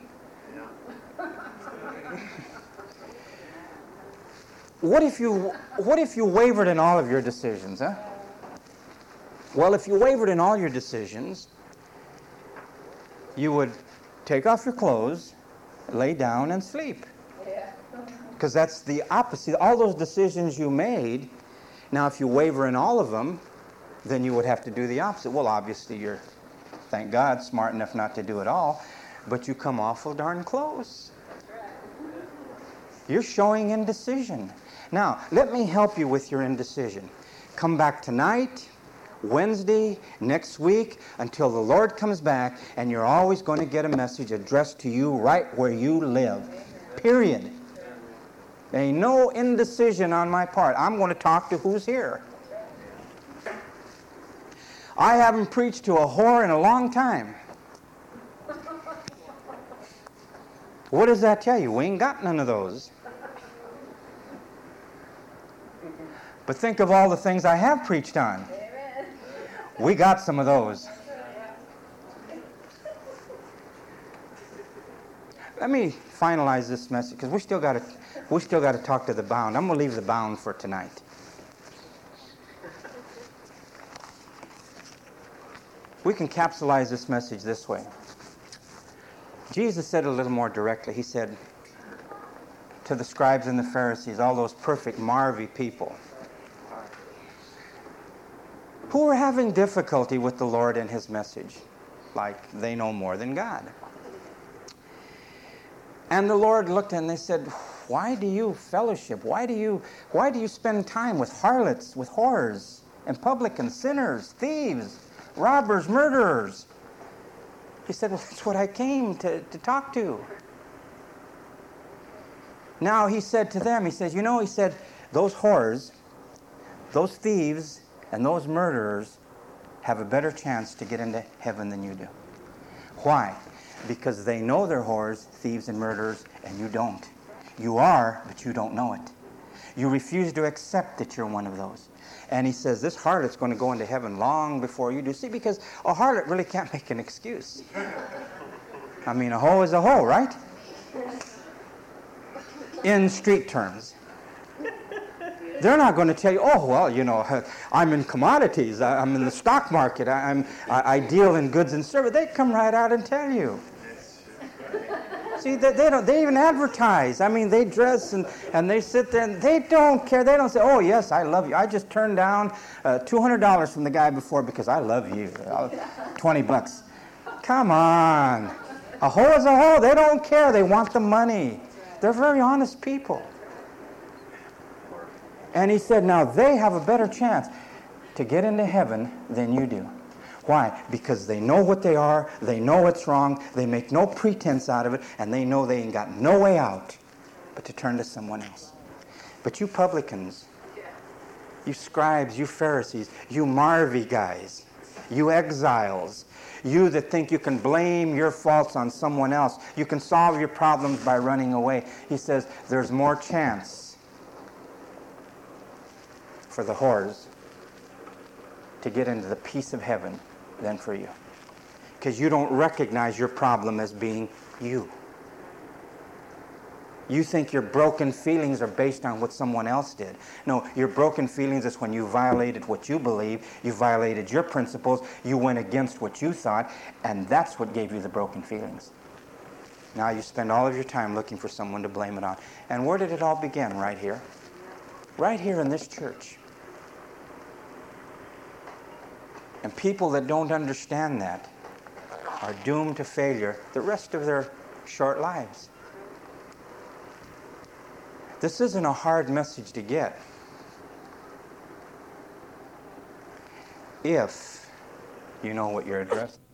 What if you wavered in all of your decisions, huh? Well, if you wavered in all your decisions, you would take off your clothes, lay down, and sleep. Because that's the opposite. All those decisions you made, now if you waver in all of them, then you would have to do the opposite. Well, obviously you're, thank God, smart enough not to do it all, but you come awful darn close. You're showing indecision. Now, let me help you with your indecision. Come back tonight, Wednesday, next week, until the Lord comes back, and you're always going to get a message addressed to you right where you live. Period. There ain't no indecision on my part. I'm going to talk to who's here. I haven't preached to a whore in a long time. What does that tell you? We ain't got none of those. But think of all the things I have preached on. We got some of those. Let me finalize this message because we still got to talk to the bound. I'm going to leave the bound for tonight. We can capsulize this message this way. Jesus said it a little more directly. He said to the scribes and the Pharisees, all those perfect Marvy people, who were having difficulty with the Lord and his message, like they know more than God. And the Lord looked and they said, why do you fellowship? Why do you spend time with harlots, with whores, and publicans, sinners, thieves, robbers, murderers? He said, well, that's what I came to talk to. Now he said to them, he said, those whores, those thieves, and those murderers have a better chance to get into heaven than you do. Why? Because they know they're whores, thieves, and murderers, and you don't. You are, but you don't know it. You refuse to accept that you're one of those. And he says, this harlot's going to go into heaven long before you do. See, because a harlot really can't make an excuse. I mean, a hoe is a hoe, right? In street terms. They're not going to tell you, oh, well, I'm in commodities. I'm in the stock market. I deal in goods and services. They come right out and tell you. See, they even advertise. I mean, they dress and they sit there and they don't care. They don't say, oh, yes, I love you. I just turned down $200 from the guy before because I love you. $20. Come on. A hoe is a hoe. They don't care. They want the money. They're very honest people. And he said, now they have a better chance to get into heaven than you do. Why? Because they know what they are, they know what's wrong, they make no pretense out of it, and they know they ain't got no way out but to turn to someone else. But you publicans, you scribes, you Pharisees, you Marvy guys, you exiles, you that think you can blame your faults on someone else, you can solve your problems by running away. He says there's more chance for the whores to get into the peace of heaven than for you. Because you don't recognize your problem as being you. You think your broken feelings are based on what someone else did. No, your broken feelings is when you violated what you believe, you violated your principles, you went against what you thought, and that's what gave you the broken feelings. Now you spend all of your time looking for someone to blame it on. And where did it all begin? Right here. Right here in this church. And people that don't understand that are doomed to failure the rest of their short lives. This isn't a hard message to get. If you know what you're addressing.